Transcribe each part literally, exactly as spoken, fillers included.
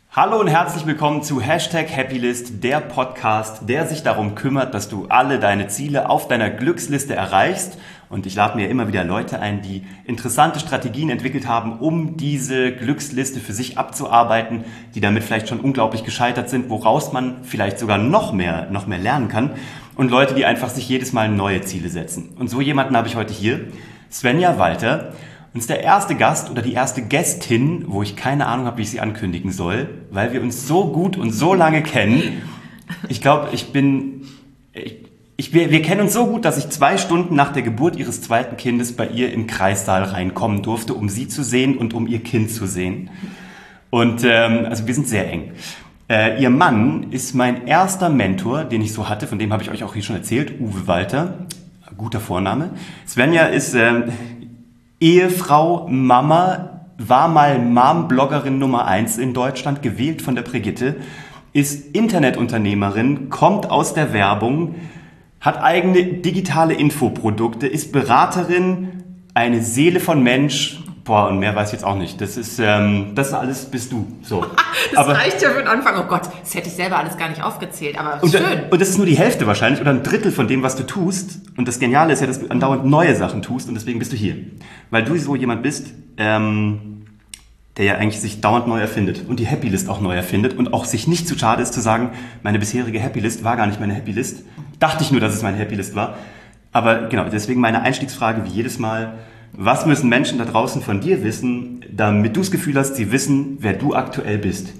Hallo und herzlich willkommen zu Hashtag Happylist, der Podcast, der sich darum kümmert, dass du alle deine Ziele auf deiner Glücksliste erreichst. Und ich lade mir immer wieder Leute ein, die interessante Strategien entwickelt haben, um diese Glücksliste für sich abzuarbeiten, die damit vielleicht schon unglaublich gescheitert sind, woraus man vielleicht sogar noch mehr, noch mehr lernen kann. Und Leute, die einfach sich jedes Mal neue Ziele setzen. Und so jemanden habe ich heute hier, Svenja Walter. Und ist der erste Gast oder die erste Gästin, wo ich keine Ahnung habe, wie ich sie ankündigen soll, weil wir uns so gut und so lange kennen. Ich glaube, ich bin... Ich, ich, wir, wir kennen uns so gut, dass ich zwei Stunden nach der Geburt ihres zweiten Kindes bei ihr im Kreissaal reinkommen durfte, um sie zu sehen und um ihr Kind zu sehen. Und ähm, also wir sind sehr eng. Äh, ihr Mann ist mein erster Mentor, den ich so hatte, von dem habe ich euch auch hier schon erzählt, Uwe Walter. Guter Vorname. Svenja ist... Ähm, Ehefrau, Mama, war mal Mom-Bloggerin Nummer eins in Deutschland, gewählt von der Brigitte, ist Internetunternehmerin, kommt aus der Werbung, hat eigene digitale Infoprodukte, ist Beraterin, eine Seele von Mensch. Boah, und mehr weiß ich jetzt auch nicht. Das ist, ähm, das alles bist du. So. Das aber, reicht ja für den Anfang. Oh Gott, das hätte ich selber alles gar nicht aufgezählt, aber und, schön. Und das ist nur die Hälfte wahrscheinlich oder ein Drittel von dem, was du tust. Und das Geniale ist ja, dass du andauernd neue Sachen tust und deswegen bist du hier. Weil du so jemand bist, ähm, der ja eigentlich sich dauernd neu erfindet und die Happylist auch neu erfindet und auch sich nicht zu schade ist zu sagen, meine bisherige Happylist war gar nicht meine Happylist. Dachte ich nur, dass es meine Happylist war. Aber genau, deswegen meine Einstiegsfrage wie jedes Mal: Was müssen Menschen da draußen von dir wissen, damit du das Gefühl hast, sie wissen, wer du aktuell bist?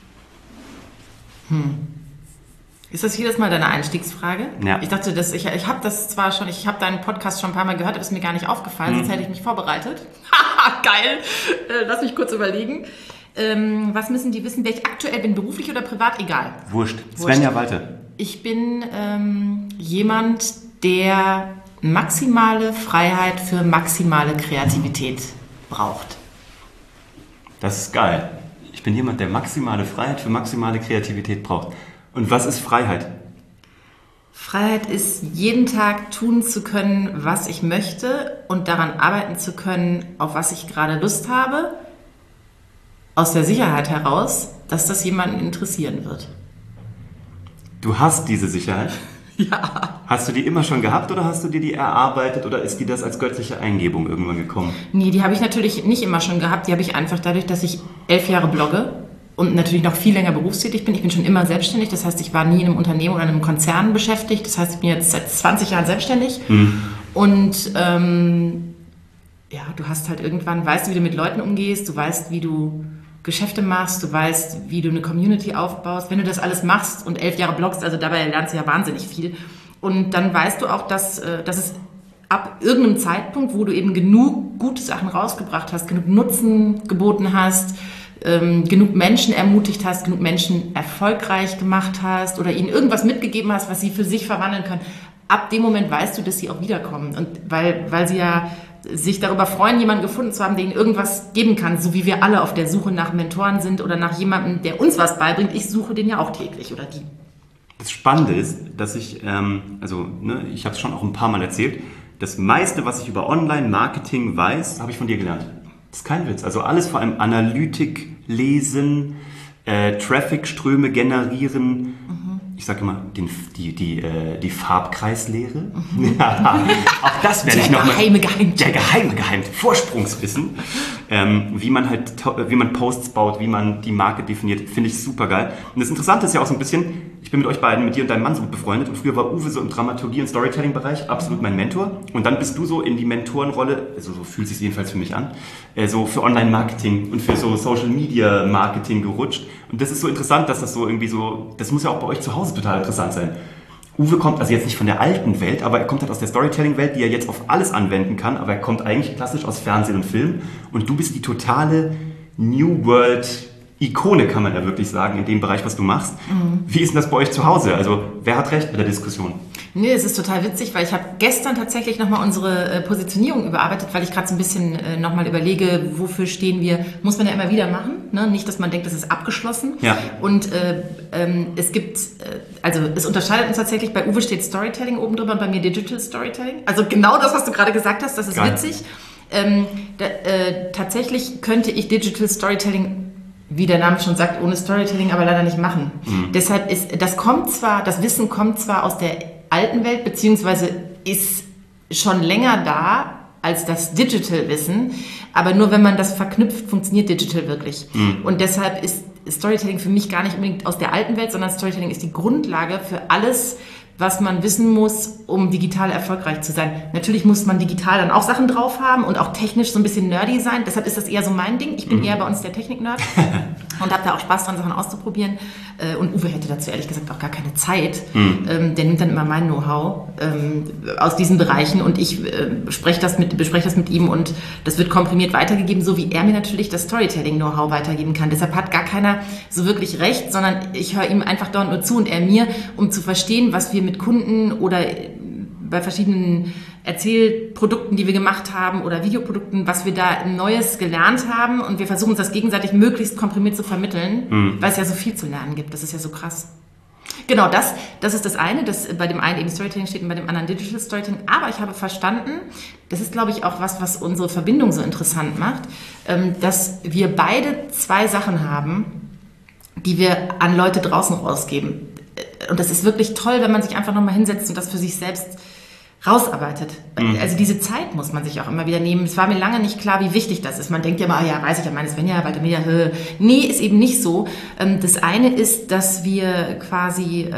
Hm. Ist das jedes Mal deine Einstiegsfrage? Ja. Ich dachte, dass ich, ich habe das zwar schon, ich habe deinen Podcast schon ein paar Mal gehört, aber ist mir gar nicht aufgefallen, mhm. sonst hätte ich mich vorbereitet. Haha, geil. Äh, lass mich kurz überlegen. Ähm, was müssen die wissen, wer ich aktuell bin, beruflich oder privat? Egal. Wurscht. Svenja Walter. Ich bin ähm, jemand, der maximale Freiheit für maximale Kreativität braucht. Das ist geil. Ich bin jemand, der maximale Freiheit für maximale Kreativität braucht. Und was ist Freiheit? Freiheit ist, jeden Tag tun zu können, was ich möchte und daran arbeiten zu können, auf was ich gerade Lust habe, aus der Sicherheit heraus, dass das jemanden interessieren wird. Du hast diese Sicherheit? Ja. Hast du die immer schon gehabt oder hast du dir die erarbeitet oder ist dir das als göttliche Eingebung irgendwann gekommen? Nee, die habe ich natürlich nicht immer schon gehabt. Die habe ich einfach dadurch, dass ich elf Jahre blogge und natürlich noch viel länger berufstätig bin. Ich bin schon immer selbstständig. Das heißt, ich war nie in einem Unternehmen oder in einem Konzern beschäftigt. Das heißt, ich bin jetzt seit zwanzig Jahren selbstständig. Mhm. Und ähm, ja, du hast halt irgendwann, weißt du, wie du mit Leuten umgehst. Du weißt, wie du Geschäfte machst, du weißt, wie du eine Community aufbaust. Wenn du das alles machst und elf Jahre bloggst, also dabei lernst du ja wahnsinnig viel. Und dann weißt du auch, dass, dass es ab irgendeinem Zeitpunkt, wo du eben genug gute Sachen rausgebracht hast, genug Nutzen geboten hast, ähm, genug Menschen ermutigt hast, genug Menschen erfolgreich gemacht hast oder ihnen irgendwas mitgegeben hast, was sie für sich verwandeln können, ab dem Moment weißt du, dass sie auch wiederkommen. Und weil, weil sie ja sich darüber freuen, jemanden gefunden zu haben, der ihnen irgendwas geben kann, so wie wir alle auf der Suche nach Mentoren sind oder nach jemandem, der uns was beibringt. Ich suche den ja auch täglich oder die. Das Spannende ist, dass ich, ähm, also ne, ich habe es schon auch ein paar Mal erzählt, das meiste, was ich über Online-Marketing weiß, habe ich von dir gelernt. Das ist kein Witz. Also alles vor allem Analytik, Lesen, äh, Traffic-Ströme generieren. Mhm. Ich sage immer, den, die, die, äh, die Farbkreislehre. Mhm. Ja, auch das werde ich nochmal. Der geheime Geheimtipp. Der geheime Geheimtipp. Vorsprungswissen. Ähm, wie man halt, wie man Posts baut, wie man die Marke definiert, finde ich super geil. Und das Interessante ist ja auch so ein bisschen, ich bin mit euch beiden, mit dir und deinem Mann so gut befreundet und früher war Uwe so im Dramaturgie- und Storytelling-Bereich absolut mein Mentor. Und dann bist du so in die Mentorenrolle, also so fühlt es sich jedenfalls für mich an, äh, so für Online-Marketing und für so Social-Media-Marketing gerutscht. Und das ist so interessant, dass das so irgendwie so, das muss ja auch bei euch zu Hause total interessant sein. Uwe kommt also jetzt nicht von der alten Welt, aber er kommt halt aus der Storytelling-Welt, die er jetzt auf alles anwenden kann, aber er kommt eigentlich klassisch aus Fernsehen und Film und du bist die totale New World-Ikone, kann man ja wirklich sagen, in dem Bereich, was du machst. Mhm. Wie ist denn das bei euch zu Hause? Also wer hat recht mit der Diskussion? Nee, es ist total witzig, weil ich habe gestern tatsächlich nochmal unsere äh, Positionierung überarbeitet, weil ich gerade so ein bisschen äh, nochmal überlege, wofür stehen wir, muss man ja immer wieder machen, ne? Nicht, dass man denkt, das ist abgeschlossen. Ja. Und äh, ähm, es gibt, äh, also es unterscheidet uns tatsächlich, bei Uwe steht Storytelling oben drüber und bei mir Digital Storytelling. Also genau das, was du gerade gesagt hast, das ist Geil. witzig. Ähm, da, äh, tatsächlich könnte ich Digital Storytelling wie der Name schon sagt, ohne Storytelling aber leider nicht machen. Mhm. Deshalb ist, das kommt zwar, das Wissen kommt zwar aus der alten Welt, beziehungsweise ist schon länger da als das Digital-Wissen, aber nur wenn man das verknüpft, funktioniert Digital wirklich. Mhm. Und deshalb ist Storytelling für mich gar nicht unbedingt aus der alten Welt, sondern Storytelling ist die Grundlage für alles, was man wissen muss, um digital erfolgreich zu sein. Natürlich muss man digital dann auch Sachen drauf haben und auch technisch so ein bisschen nerdy sein. Deshalb ist das eher so mein Ding. Ich bin mhm. eher bei uns der Technik-Nerd und habe da auch Spaß dran, Sachen auszuprobieren. Und Uwe hätte dazu ehrlich gesagt auch gar keine Zeit. Mhm. Der nimmt dann immer mein Know-how aus diesen Bereichen und ich spreche das mit, bespreche das mit ihm und das wird komprimiert weitergegeben, so wie er mir natürlich das Storytelling-Know-how weitergeben kann. Deshalb hat gar keiner so wirklich recht, sondern ich höre ihm einfach dauernd nur zu und er mir, um zu verstehen, was wir mit Kunden oder bei verschiedenen Erzählprodukten, die wir gemacht haben oder Videoprodukten, was wir da Neues gelernt haben und wir versuchen uns das gegenseitig möglichst komprimiert zu vermitteln, mhm. weil es ja so viel zu lernen gibt. Das ist ja so krass. Genau, das, das ist das eine, dass bei dem einen eben Storytelling steht und bei dem anderen Digital Storytelling. Aber ich habe verstanden, das ist, glaube ich, auch was, was unsere Verbindung so interessant macht, dass wir beide zwei Sachen haben, die wir an Leute draußen rausgeben. Und das ist wirklich toll, wenn man sich einfach nochmal hinsetzt und das für sich selbst rausarbeitet. Mhm. Also diese Zeit muss man sich auch immer wieder nehmen. Es war mir lange nicht klar, wie wichtig das ist. Man denkt ja immer, ja, weiß ich ja, meine Svenja, bei der Media, äh. nee, ist eben nicht so. Das eine ist, dass wir quasi,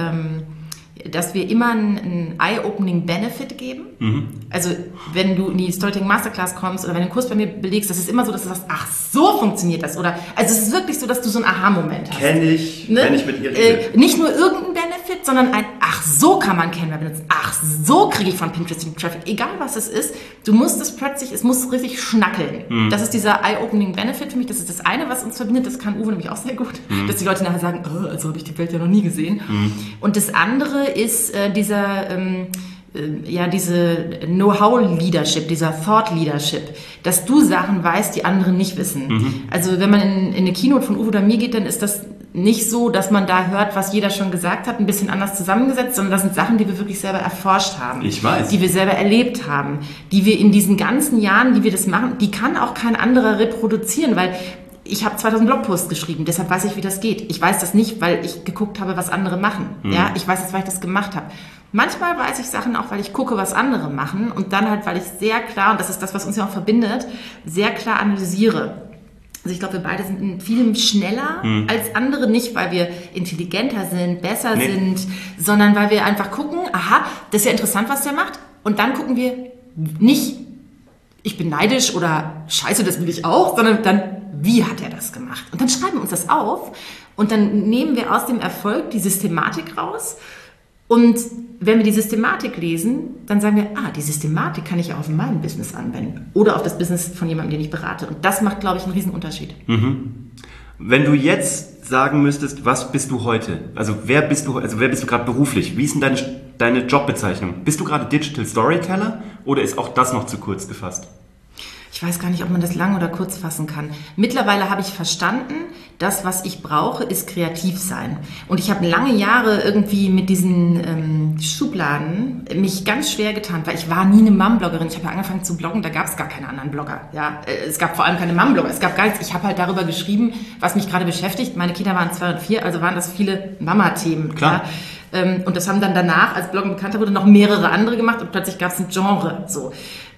dass wir immer einen Eye-Opening-Benefit geben. Mhm. Also wenn du in die Storytelling Masterclass kommst oder wenn du einen Kurs bei mir belegst, das ist immer so, dass du sagst, ach, so funktioniert das. Oder also es ist wirklich so, dass du so einen Aha-Moment hast. Kenn ich, ne? Wenn ich mit ihr rede. Äh, nicht nur irgendein Benefit, sondern ein, ach, so kann man Canva benutzen. Ach, so kriege ich von Pinterest den Traffic. Egal was es ist, du musst es plötzlich, es muss richtig schnackeln. Mhm. Das ist dieser Eye-Opening-Benefit für mich. Das ist das eine, was uns verbindet. Das kann Uwe nämlich auch sehr gut. Mhm. Dass die Leute nachher sagen, oh, also habe ich die Welt ja noch nie gesehen. Mhm. Und das andere ist äh, dieser, ähm, äh, ja, diese Know-how-Leadership, dieser Thought-Leadership, dass du Sachen weißt, die andere nicht wissen. Mhm. Also wenn man in, in eine Keynote von Uwe oder mir geht, dann ist das nicht so, dass man da hört, was jeder schon gesagt hat, ein bisschen anders zusammengesetzt, sondern das sind Sachen, die wir wirklich selber erforscht haben. Ich weiß. Die wir selber erlebt haben, die wir in diesen ganzen Jahren, die wir das machen, die kann auch kein anderer reproduzieren, weil ich habe zweitausend Blogposts geschrieben, deshalb weiß ich, wie das geht. Ich weiß das nicht, weil ich geguckt habe, was andere machen. Mhm. Ja, ich weiß das, weil ich das gemacht habe. Manchmal weiß ich Sachen auch, weil ich gucke, was andere machen und dann halt, weil ich sehr klar, und das ist das, was uns ja auch verbindet, sehr klar analysiere. Also ich glaube, wir beide sind in vielem schneller mhm. als andere, nicht weil wir intelligenter sind, besser nee. sind, sondern weil wir einfach gucken, aha, das ist ja interessant, was der macht. Und dann gucken wir nicht, ich bin neidisch oder scheiße, das will ich auch, sondern dann, wie hat er das gemacht? Und dann schreiben wir uns das auf und dann nehmen wir aus dem Erfolg die Systematik raus. Und wenn wir die Systematik lesen, dann sagen wir, ah, die Systematik kann ich auch auf mein Business anwenden oder auf das Business von jemandem, den ich berate. Und das macht, glaube ich, einen riesen Unterschied. Mhm. Wenn du jetzt sagen müsstest, was bist du heute? Also wer bist du, also wer bist du gerade beruflich? Wie ist denn deine, deine Jobbezeichnung? Bist du gerade Digital Storyteller oder ist auch das noch zu kurz gefasst? Ich weiß gar nicht, ob man das lang oder kurz fassen kann. Mittlerweile habe ich verstanden, das, was ich brauche, ist kreativ sein. Und ich habe lange Jahre irgendwie mit diesen ähm, Schubladen mich ganz schwer getan, weil ich war nie eine Mom-Bloggerin. Ich habe ja angefangen zu bloggen, da gab es gar keine anderen Blogger. Ja, es gab vor allem keine Mom-Blogger, es gab gar nichts. Ich habe halt darüber geschrieben, was mich gerade beschäftigt. Meine Kinder waren zwei und vier, also waren das viele Mama-Themen. Klar. Ja. Und das haben dann danach, als Bloggen bekannter wurde, noch mehrere andere gemacht und plötzlich gab es ein Genre. So.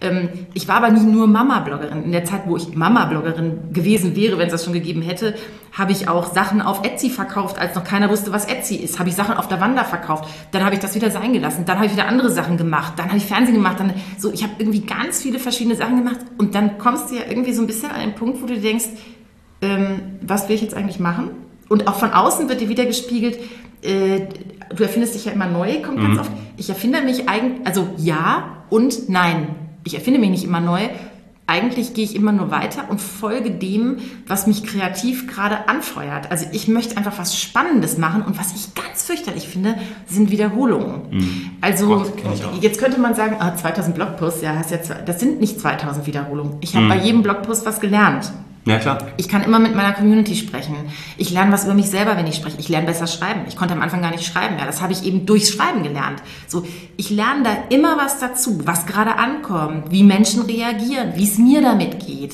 Ich war aber nie nur Mama-Bloggerin. In der Zeit, wo ich Mama-Bloggerin gewesen wäre, wenn es das schon gegeben hätte, habe ich auch Sachen auf Etsy verkauft, als noch keiner wusste, was Etsy ist. Habe ich Sachen auf Lavanda verkauft. Dann habe ich das wieder sein gelassen. Dann habe ich wieder andere Sachen gemacht. Dann habe ich Fernsehen gemacht. Dann so, ich habe irgendwie ganz viele verschiedene Sachen gemacht. Und dann kommst du ja irgendwie so ein bisschen an den Punkt, wo du denkst, ähm, was will ich jetzt eigentlich machen? Und auch von außen wird dir wieder gespiegelt, äh, du erfindest dich ja immer neu, kommt mhm. ganz oft. Ich erfinde mich eigentlich, also ja und nein. Ich erfinde mich nicht immer neu. Eigentlich gehe ich immer nur weiter und folge dem, was mich kreativ gerade anfeuert. Also ich möchte einfach was Spannendes machen und was ich ganz fürchterlich finde, sind Wiederholungen. Mhm. Also Gott, jetzt könnte man sagen, ah, zweitausend Blogposts, ja, hast ja zwei, das sind nicht zweitausend Wiederholungen. Ich habe mhm. bei jedem Blogpost was gelernt. Ja, klar. Ich kann immer mit meiner Community sprechen. Ich lerne was über mich selber, wenn ich spreche. Ich lerne besser schreiben. Ich konnte am Anfang gar nicht schreiben. Ja, das habe ich eben durchs Schreiben gelernt. So, ich lerne da immer was dazu, was gerade ankommt, wie Menschen reagieren, wie es mir damit geht.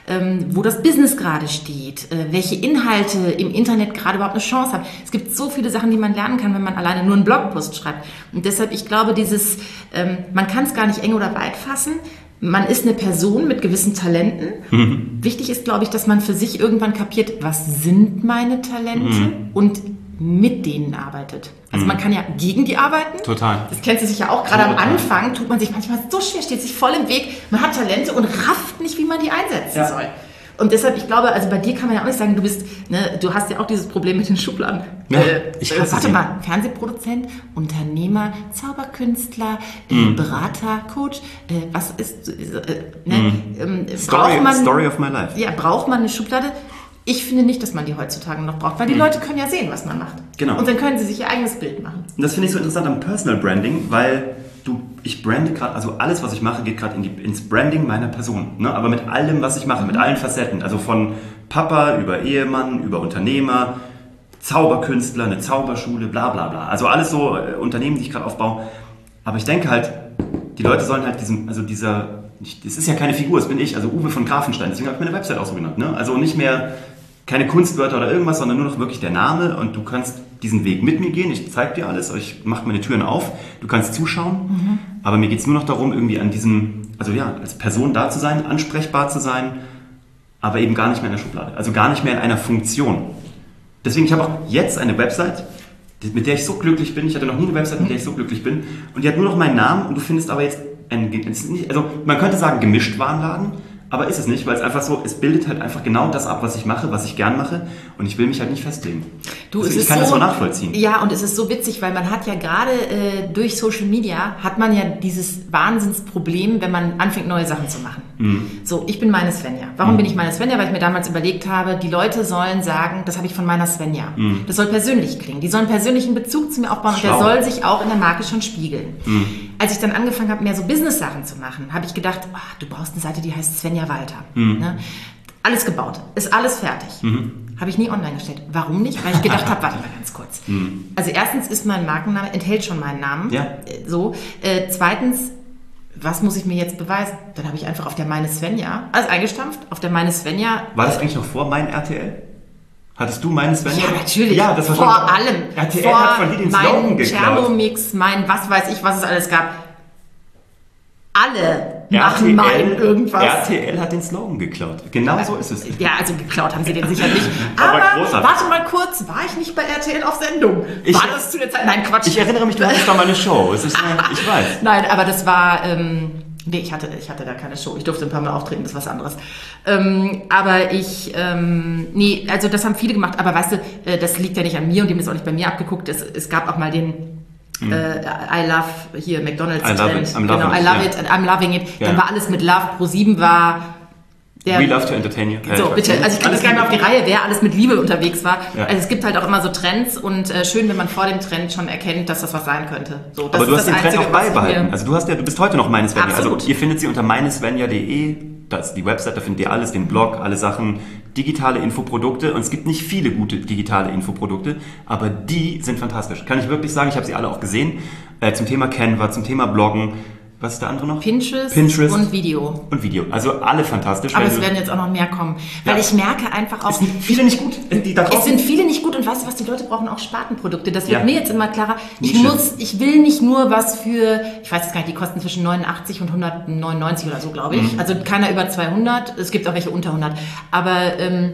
ähm, wo das Business gerade steht, äh, welche Inhalte im Internet gerade überhaupt eine Chance haben. Es gibt so viele Sachen, die man lernen kann, wenn man alleine nur einen Blogpost schreibt. Und deshalb, ich glaube, dieses, ähm, man kann es gar nicht eng oder weit fassen. Man ist eine Person mit gewissen Talenten. Mhm. Wichtig ist, glaube ich, dass man für sich irgendwann kapiert, was sind meine Talente mhm. und mit denen arbeitet. Also man kann ja gegen die arbeiten. Total. Das kennt sie sicher auch. Gerade am Anfang tut man sich manchmal so schwer, steht sich voll im Weg. Man hat Talente und rafft nicht, wie man die einsetzen ja. soll. Und deshalb, ich glaube, also bei dir kann man ja auch nicht sagen, du bist, ne, du hast ja auch dieses Problem mit den Schubladen. Ja, äh, ich äh, warte sie. mal, Fernsehproduzent, Unternehmer, Zauberkünstler, äh, mm. Berater, Coach, äh, was ist, äh, ne, mm. ähm, Story, braucht man, Story of my life. Ja, braucht man eine Schublade? Ich finde nicht, dass man die heutzutage noch braucht, weil die mm. Leute können ja sehen, was man macht. Genau. Und dann können sie sich ihr eigenes Bild machen. Und das finde ich so interessant am Personal Branding, weil du, ich brande gerade, also alles, was ich mache, geht gerade in ins Branding meiner Person. Ne? Aber mit allem, was ich mache, mit allen Facetten. Also von Papa über Ehemann, über Unternehmer, Zauberkünstler, eine Zauberschule, bla bla bla. Also alles so äh, Unternehmen, die ich gerade aufbaue. Aber ich denke halt, die Leute sollen halt diesem, also dieser, das ist ja keine Figur, das bin ich, also Uwe von Grafenstein, deswegen habe ich meine Website auch so genannt. Ne? Also nicht mehr keine Kunstwörter oder irgendwas, sondern nur noch wirklich der Name und du kannst diesen Weg mit mir gehen, ich zeige dir alles, ich mache meine Türen auf, du kannst zuschauen, mhm. aber mir geht es nur noch darum, irgendwie an diesem, also ja, als Person da zu sein, ansprechbar zu sein, aber eben gar nicht mehr in der Schublade, also gar nicht mehr in einer Funktion. Deswegen, ich habe auch jetzt eine Website, mit der ich so glücklich bin, ich hatte noch nie eine Website, mit der ich so glücklich bin und die hat nur noch meinen Namen und du findest aber jetzt, ein, also man könnte sagen Gemischtwarenladen, aber ist es nicht, weil es einfach so, es bildet halt einfach genau das ab, was ich mache, was ich gern mache und ich will mich halt nicht festlegen. Du, also es ich ist kann so, das so nachvollziehen. Ja, und es ist so witzig, weil man hat ja gerade äh, durch Social Media, hat man ja dieses Wahnsinnsproblem, wenn man anfängt, neue Sachen zu machen. Mhm. So, ich bin meine Svenja. Warum mhm. bin ich meine Svenja? Weil ich mir damals überlegt habe, die Leute sollen sagen, das habe ich von meiner Svenja. Mhm. Das soll persönlich klingen. Die sollen einen persönlichen Bezug zu mir aufbauen Schlau. Und der soll sich auch in der Marke schon spiegeln. Mhm. Als ich dann angefangen habe, mehr so Business-Sachen zu machen, habe ich gedacht, oh, du brauchst eine Seite, die heißt Svenja Walter. Mhm. Ne? Alles gebaut, ist alles fertig. Mhm. Habe ich nie online gestellt. Warum nicht? Weil ich gedacht habe, warte mal ganz kurz. Mhm. Also erstens ist mein Markenname, enthält schon meinen Namen. Ja. So. Äh, zweitens, was muss ich mir jetzt beweisen? Dann habe ich einfach auf der Meine Svenja, alles eingestampft, auf der Meine Svenja. War das eigentlich noch vor mein R T L? Hattest du meine Svenja? Ja, natürlich. Ja, das war vor schon, allem. R T L vor hat von dir den Slogan geklaut. Mein Thermomix, mein was weiß ich, was es alles gab. Alle machen R T L, mal irgendwas. R T L hat den Slogan geklaut. Genau so ist es. Ja, also geklaut haben sie den sicher nicht. Aber, Aber warte mal kurz, war ich nicht bei R T L auf Sendung? Ich, war das zu der Zeit? Nein, Quatsch. Ich erinnere mich, du hattest doch mal eine Show. Es ist eine, ich weiß. Nein, aber das war... Ähm, nee, ich hatte, ich hatte da keine Show. Ich durfte ein paar Mal auftreten, das ist was anderes. Ähm, aber ich... Ähm, nee, also das haben viele gemacht. Aber weißt du, äh, das liegt ja nicht an mir und dem ist auch nicht bei mir abgeguckt. Es, es gab auch mal den... Mhm. Uh, I love hier McDonald's I love Trend. It. I'm Genau, loving I love it, it and I'm loving it. Ja. Dann war alles mit Love. Pro sieben war der... We love to entertain you. So, bitte. Also ich kriege das gar nicht mehr auf die Reihe, wer alles mit Liebe unterwegs war. Ja. Also es gibt halt auch immer so Trends und äh, schön, wenn man vor dem Trend schon erkennt, dass das was sein könnte. So, das Aber du ist hast den das Trend Einzige, auch beibehalten. Also du hast ja, du bist heute noch meine Svenja. Absolut. Also ihr findet sie unter meinesvenja punkt de. Das ist die Website, da findet ihr alles, den Blog, alle Sachen, digitale Infoprodukte. Und es gibt nicht viele gute digitale Infoprodukte, aber die sind fantastisch. Kann ich wirklich sagen, ich habe sie alle auch gesehen. Äh, zum Thema Canva, zum Thema Bloggen. Was ist der andere noch? Pinterest, Pinterest und Video. Und Video. Also alle fantastisch. Aber es werden jetzt auch noch mehr kommen. Weil Ja. ich merke einfach auch... Es sind viele nicht gut. Die da Es draußen- sind viele nicht gut und weißt du was, die Leute brauchen auch Spartenprodukte. Das wird Ja. mir jetzt immer klarer. Ich Nische. muss, ich will nicht nur was für, ich weiß jetzt gar nicht, die kosten zwischen neunundachtzig und hundertneunundneunzig oder so, glaube ich. Mhm. Also keiner über zweihundert, es gibt auch welche unter hundert. Aber ähm,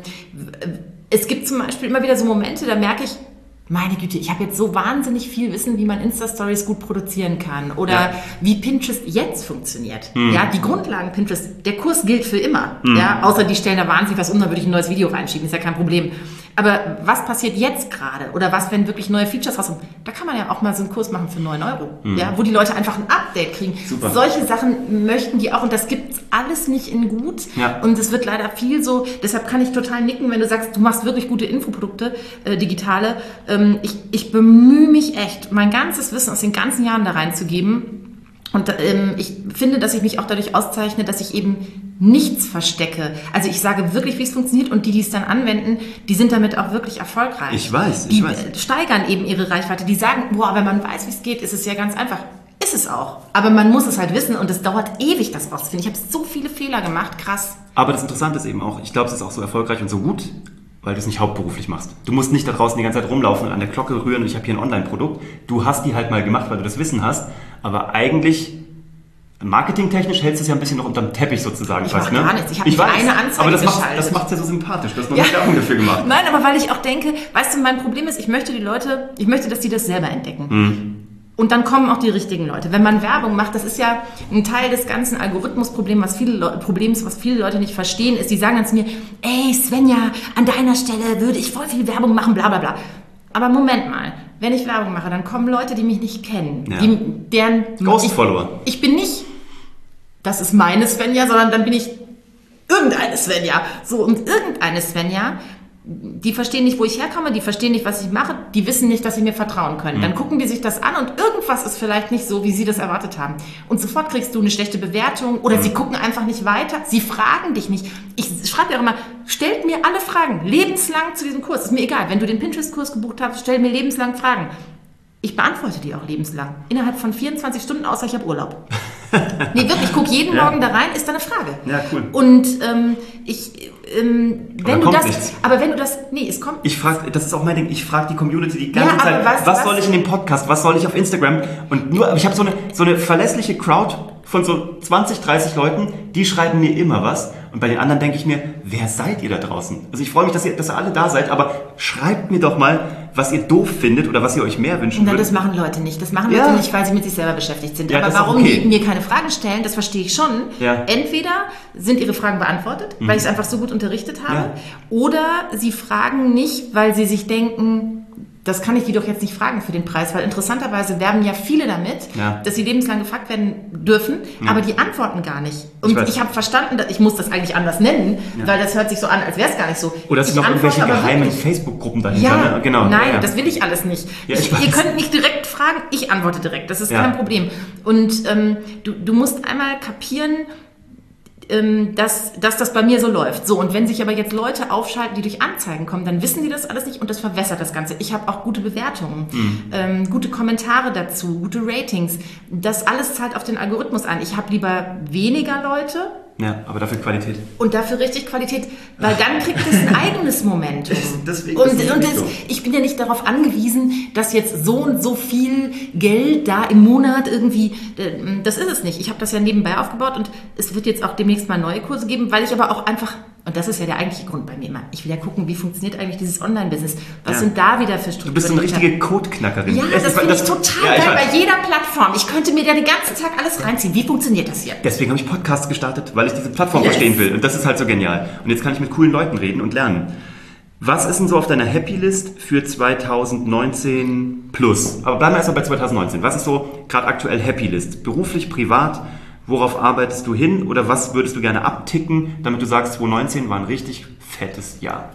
es gibt zum Beispiel immer wieder so Momente, da merke ich, meine Güte, ich habe jetzt so wahnsinnig viel Wissen, wie man Insta-Stories gut produzieren kann oder Ja. wie Pinterest jetzt funktioniert. Mhm. Ja, die Grundlagen Pinterest, der Kurs gilt für immer. Mhm. Ja, außer die stellen da wahnsinnig was um, dann würde ich ein neues Video reinschieben, ist ja kein Problem. Aber was passiert jetzt gerade? Oder was, wenn wirklich neue Features rauskommen? Da kann man ja auch mal so einen Kurs machen für neun Euro. Mhm. Ja, wo die Leute einfach ein Update kriegen. Super. Solche Sachen möchten die auch und das gibt's alles nicht in gut. Ja. Und es wird leider viel so, deshalb kann ich total nicken, wenn du sagst, du machst wirklich gute Infoprodukte, äh, digitale. Ähm, ich, ich bemühe mich echt, mein ganzes Wissen aus den ganzen Jahren da reinzugeben. Und ähm, ich finde, dass ich mich auch dadurch auszeichne, dass ich eben nichts verstecke. Also ich sage wirklich, wie es funktioniert und die, die es dann anwenden, die sind damit auch wirklich erfolgreich. Ich weiß, die ich weiß. steigern eben ihre Reichweite. Die sagen, boah, wenn man weiß, wie es geht, ist es ja ganz einfach. Ist es auch. Aber man muss es halt wissen und es dauert ewig, das rauszufinden. Ich habe so viele Fehler gemacht, krass. Aber das Interessante ist eben auch, ich glaube, es ist auch so erfolgreich und so gut, weil du es nicht hauptberuflich machst. Du musst nicht da draußen die ganze Zeit rumlaufen und an der Glocke rühren und ich habe hier ein Online-Produkt. Du hast die halt mal gemacht, weil du das Wissen hast, aber eigentlich marketingtechnisch hältst du es ja ein bisschen noch unterm Teppich sozusagen. Ich fast, mache ne? gar nichts. Ich habe nicht weiß, eine Anzeige aber das geschaltet. Macht, das macht es ja so sympathisch. Du hast noch Ja. nicht Werbung dafür gemacht. Nein, aber weil ich auch denke, weißt du, mein Problem ist, ich möchte die Leute, ich möchte, dass die das selber entdecken. Hm. Und dann kommen auch die richtigen Leute. Wenn man Werbung macht, das ist ja ein Teil des ganzen Algorithmusproblems, was viele Leute, Problems, was viele Leute nicht verstehen, ist, die sagen dann zu mir, ey Svenja, an deiner Stelle würde ich voll viel Werbung machen, bla bla bla. Aber Moment mal, wenn ich Werbung mache, dann kommen Leute, die mich nicht kennen. Ja. Die, deren, Ghost-Follower. Ich, ich bin nicht, das ist meine Svenja, sondern dann bin ich irgendeine Svenja. So, und irgendeine Svenja, die verstehen nicht, wo ich herkomme, die verstehen nicht, was ich mache, die wissen nicht, dass sie mir vertrauen können. Dann gucken die sich das an und irgendwas ist vielleicht nicht so, wie sie das erwartet haben. Und sofort kriegst du eine schlechte Bewertung oder sie gucken einfach nicht weiter, sie fragen dich nicht. Ich schreibe ja auch immer, stellt mir alle Fragen, lebenslang zu diesem Kurs. Ist mir egal, wenn du den Pinterest-Kurs gebucht hast, stell mir lebenslang Fragen. Ich beantworte die auch lebenslang. Innerhalb von vierundzwanzig Stunden, außer ich habe Urlaub. Nee, wirklich, ich gucke jeden Ja. Morgen da rein, ist da eine Frage. Ja, cool. Und ähm, ich, ähm, wenn da du kommt das, nichts. aber wenn du das, nee, es kommt. Ich frage, das ist auch mein Ding, ich frage die Community die ganze Ja, aber Zeit, was- was, was- soll ich in dem Podcast, was soll ich auf Instagram? Und nur, aber ich habe so eine, so eine verlässliche Crowd von so zwanzig, dreißig Leuten, die schreiben mir immer was. Und bei den anderen denke ich mir, wer seid ihr da draußen? Also ich freue mich, dass ihr, dass ihr alle da seid, aber schreibt mir doch mal, was ihr doof findet oder was ihr euch mehr wünschen Nein, würdet. das machen Leute nicht. Das machen Ja. Leute nicht, weil sie mit sich selber beschäftigt sind. Ja, aber das ist auch warum okay. die mir keine Fragen stellen, das verstehe ich schon. Ja. Entweder sind ihre Fragen beantwortet, weil ich es einfach so gut unterrichtet habe, Ja. oder sie fragen nicht, weil sie sich denken, das kann ich die doch jetzt nicht fragen für den Preis, weil interessanterweise werben ja viele damit, Ja. dass sie lebenslang gefragt werden dürfen, aber die antworten gar nicht. Und Ich weiß. ich, habe verstanden, dass- ich muss das eigentlich anders nennen, Ja. weil das hört sich so an, als wäre es gar nicht so. Oder es Ich sind noch antworte irgendwelche aber geheimen wirklich. Facebook-Gruppen dahinter. Ja, ne? Genau. nein, ja, ja. das will ich alles nicht. Ja, ich ich, ihr weiß. könnt mich direkt fragen, ich antworte direkt. Das ist Ja. kein Problem. Und ähm, du, du musst einmal kapieren, ähm, dass, dass das bei mir so läuft. So, und wenn sich aber jetzt Leute aufschalten, die durch Anzeigen kommen, dann wissen die das alles nicht und das verwässert das Ganze. Ich habe auch gute Bewertungen, Mhm. ähm, gute Kommentare dazu, gute Ratings. Das alles zahlt auf den Algorithmus ein. Ich habe lieber weniger Leute, Ja, aber dafür Qualität. und dafür richtig Qualität, weil dann kriegt es ein eigenes Momentum. Deswegen und ist es und nicht das, so. ich bin ja nicht darauf angewiesen, dass jetzt so und so viel Geld da im Monat irgendwie, äh, das ist es nicht. Ich habe das ja nebenbei aufgebaut und es wird jetzt auch demnächst mal neue Kurse geben, weil ich aber auch einfach, und das ist ja der eigentliche Grund bei mir immer, ich will ja gucken, wie funktioniert eigentlich dieses Online-Business. Was Ja. sind da wieder für Strukturen? Du bist so eine dahinter? richtige Codeknackerin. Ja, Es das ist- finde ich total ja, ich geil weiß. bei jeder Plattform. Ich könnte mir da den ganzen Tag alles reinziehen. Wie funktioniert das hier? Deswegen habe ich Podcasts gestartet, weil ich diese Plattform Yes. verstehen will. Und das ist halt so genial. Und jetzt kann ich mit coolen Leuten reden und lernen. Was ist denn so auf deiner Happy-List für zweitausendneunzehn plus? Aber bleiben wir erstmal bei zweitausendneunzehn. Was ist so gerade aktuell Happy-List? Beruflich, privat? Worauf arbeitest du hin? Oder was würdest du gerne abticken, damit du sagst, zweitausendneunzehn war ein richtig fettes Jahr?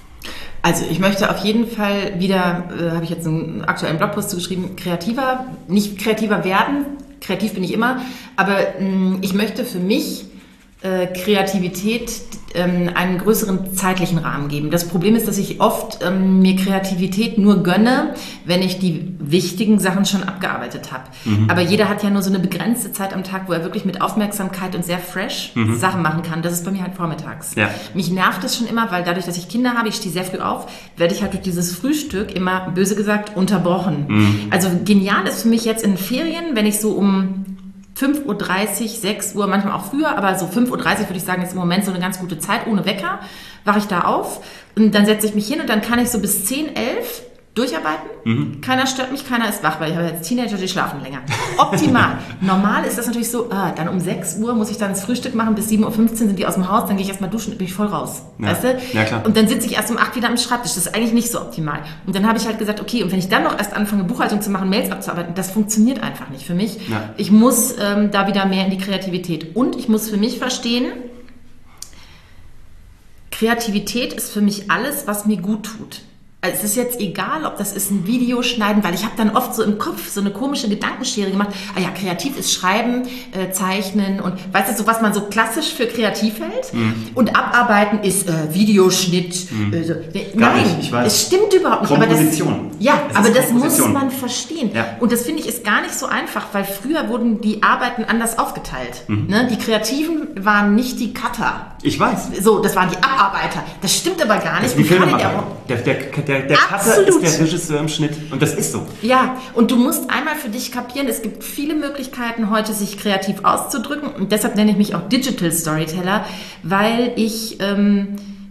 Also ich möchte auf jeden Fall wieder, äh, habe ich jetzt einen aktuellen Blogpost zugeschrieben, kreativer, nicht kreativer werden, kreativ bin ich immer, aber mh, ich möchte für mich äh, Kreativität ähm, einen größeren zeitlichen Rahmen geben. Das Problem ist, dass ich oft ähm, mir Kreativität nur gönne, wenn ich die wichtigen Sachen schon abgearbeitet habe. Mhm. Aber jeder hat ja nur so eine begrenzte Zeit am Tag, wo er wirklich mit Aufmerksamkeit und sehr fresh Mhm. Sachen machen kann. Das ist bei mir halt vormittags. Ja. Mich nervt es schon immer, weil dadurch, dass ich Kinder habe, ich stehe sehr früh auf, werde ich halt durch dieses Frühstück immer, böse gesagt, unterbrochen. Mhm. Also genial ist für mich jetzt in Ferien, wenn ich so um fünf Uhr dreißig, sechs Uhr, manchmal auch früher, aber so fünf Uhr dreißig würde ich sagen, ist im Moment so eine ganz gute Zeit, ohne Wecker, wache ich da auf und dann setze ich mich hin und dann kann ich so bis zehn, elf durcharbeiten. Mhm. Keiner stört mich, keiner ist wach, weil ich habe jetzt Teenager, die schlafen länger. Optimal. Normal ist das natürlich so, ah, dann um sechs Uhr muss ich dann das Frühstück machen, bis sieben Uhr fünfzehn sind die aus dem Haus, dann gehe ich erstmal duschen und bin ich voll raus. Ja. Weißt du? Ja, klar. Und dann sitze ich erst um acht wieder am Schreibtisch. Das ist eigentlich nicht so optimal. Und dann habe ich halt gesagt, okay, und wenn ich dann noch erst anfange, Buchhaltung zu machen, Mails abzuarbeiten, das funktioniert einfach nicht für mich. Ja. Ich muss ähm, da wieder mehr in die Kreativität. Und ich muss für mich verstehen, Kreativität ist für mich alles, was mir gut tut. Also es ist jetzt egal, ob das ist ein Video schneiden, weil ich habe dann oft so im Kopf so eine komische Gedankenschere gemacht. Ah ja, kreativ ist Schreiben, äh, Zeichnen und weißt du, so was man so klassisch für kreativ hält. Mhm. Und Abarbeiten ist äh, Videoschnitt. Mhm. Äh, so. Nein, nicht, ich weiß. Es stimmt überhaupt nicht. Komposition. Aber das, ja, es aber das Komposition. muss man verstehen. Ja. Und das finde ich ist gar nicht so einfach, weil früher wurden die Arbeiten anders aufgeteilt. Mhm. Ne? Die Kreativen waren nicht die Cutter. Ich weiß. So, das waren die Abarbeiter. Das stimmt aber gar nicht. Das ist wie Filmemacher. Der, der, der, der, der Cutter ist der Regisseur im Schnitt. Und das ist so. Ja, und du musst einmal für dich kapieren, es gibt viele Möglichkeiten heute, sich kreativ auszudrücken. Und deshalb nenne ich mich auch Digital Storyteller, weil ich, ähm,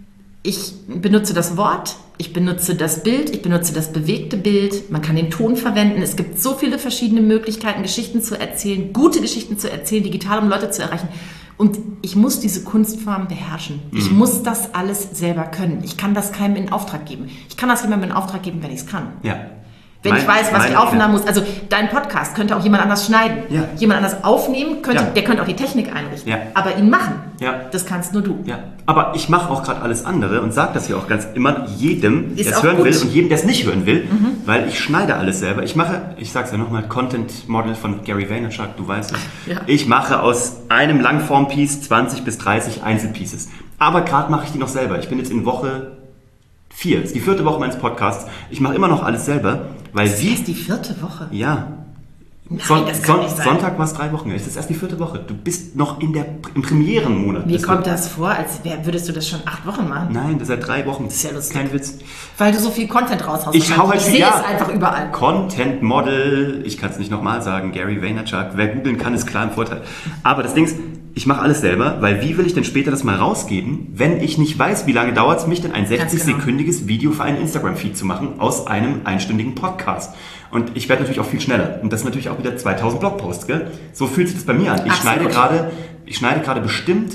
ich benutze das Wort, ich benutze das Bild, ich benutze das bewegte Bild. Man kann den Ton verwenden. Es gibt so viele verschiedene Möglichkeiten, Geschichten zu erzählen, gute Geschichten zu erzählen, digital, um Leute zu erreichen. Und ich muss diese Kunstform beherrschen. Mhm. Ich muss das alles selber können. Ich kann das keinem in Auftrag geben. Ich kann das jemandem in Auftrag geben, wenn ich es kann. Ja. Wenn mein, ich weiß, was ich aufnehmen muss. Also dein Podcast könnte auch jemand anders schneiden. Ja. Jemand anders aufnehmen, könnte, ja. der könnte auch die Technik einrichten. Ja. Aber ihn machen, ja. das kannst nur du. Ja. Aber ich mache auch gerade alles andere und sage das hier auch ganz immer jedem, der es hören gut. will und jedem, der es nicht hören will, mhm. weil ich schneide alles selber. Ich mache, ich sag's ja nochmal, Content Model von Gary Vaynerchuk, du weißt es. Ja. Ich mache aus einem Langform-Piece zwanzig bis dreißig Einzelpieces. Aber gerade mache ich die noch selber. Ich bin jetzt in Woche vier. Das ist die vierte Woche meines Podcasts. Ich mache immer noch alles selber, weil das sie... ist die vierte Woche? Ja. Nein, Son- das kann Son- nicht sein. Sonntag war es drei Wochen. Es ist erst die vierte Woche. Du bist noch in der, im Premierenmonat. Mir kommt das vor, als wär, würdest du das schon acht Wochen machen. Nein, das ist seit drei Wochen. Das ist ja lustig. Kein Witz. Weil du so viel Content raushaust. Ich hau halt ich sehe ja, es einfach überall. Content Model, ich kann es nicht nochmal sagen, Gary Vaynerchuk. Wer googeln kann, ist klar im Vorteil. Aber das Ding ist, ich mache alles selber, weil wie will ich denn später das mal rausgeben, wenn ich nicht weiß, wie lange dauert es mich denn, ein sechzig-sekündiges genau. Video für einen Instagram-Feed zu machen aus einem einstündigen Podcast. Und ich werde natürlich auch viel schneller. Und das ist natürlich auch wieder zweitausend Blogposts, gell? So fühlt sich das bei mir an. Ich schneide gerade, ich schneide gerade bestimmt,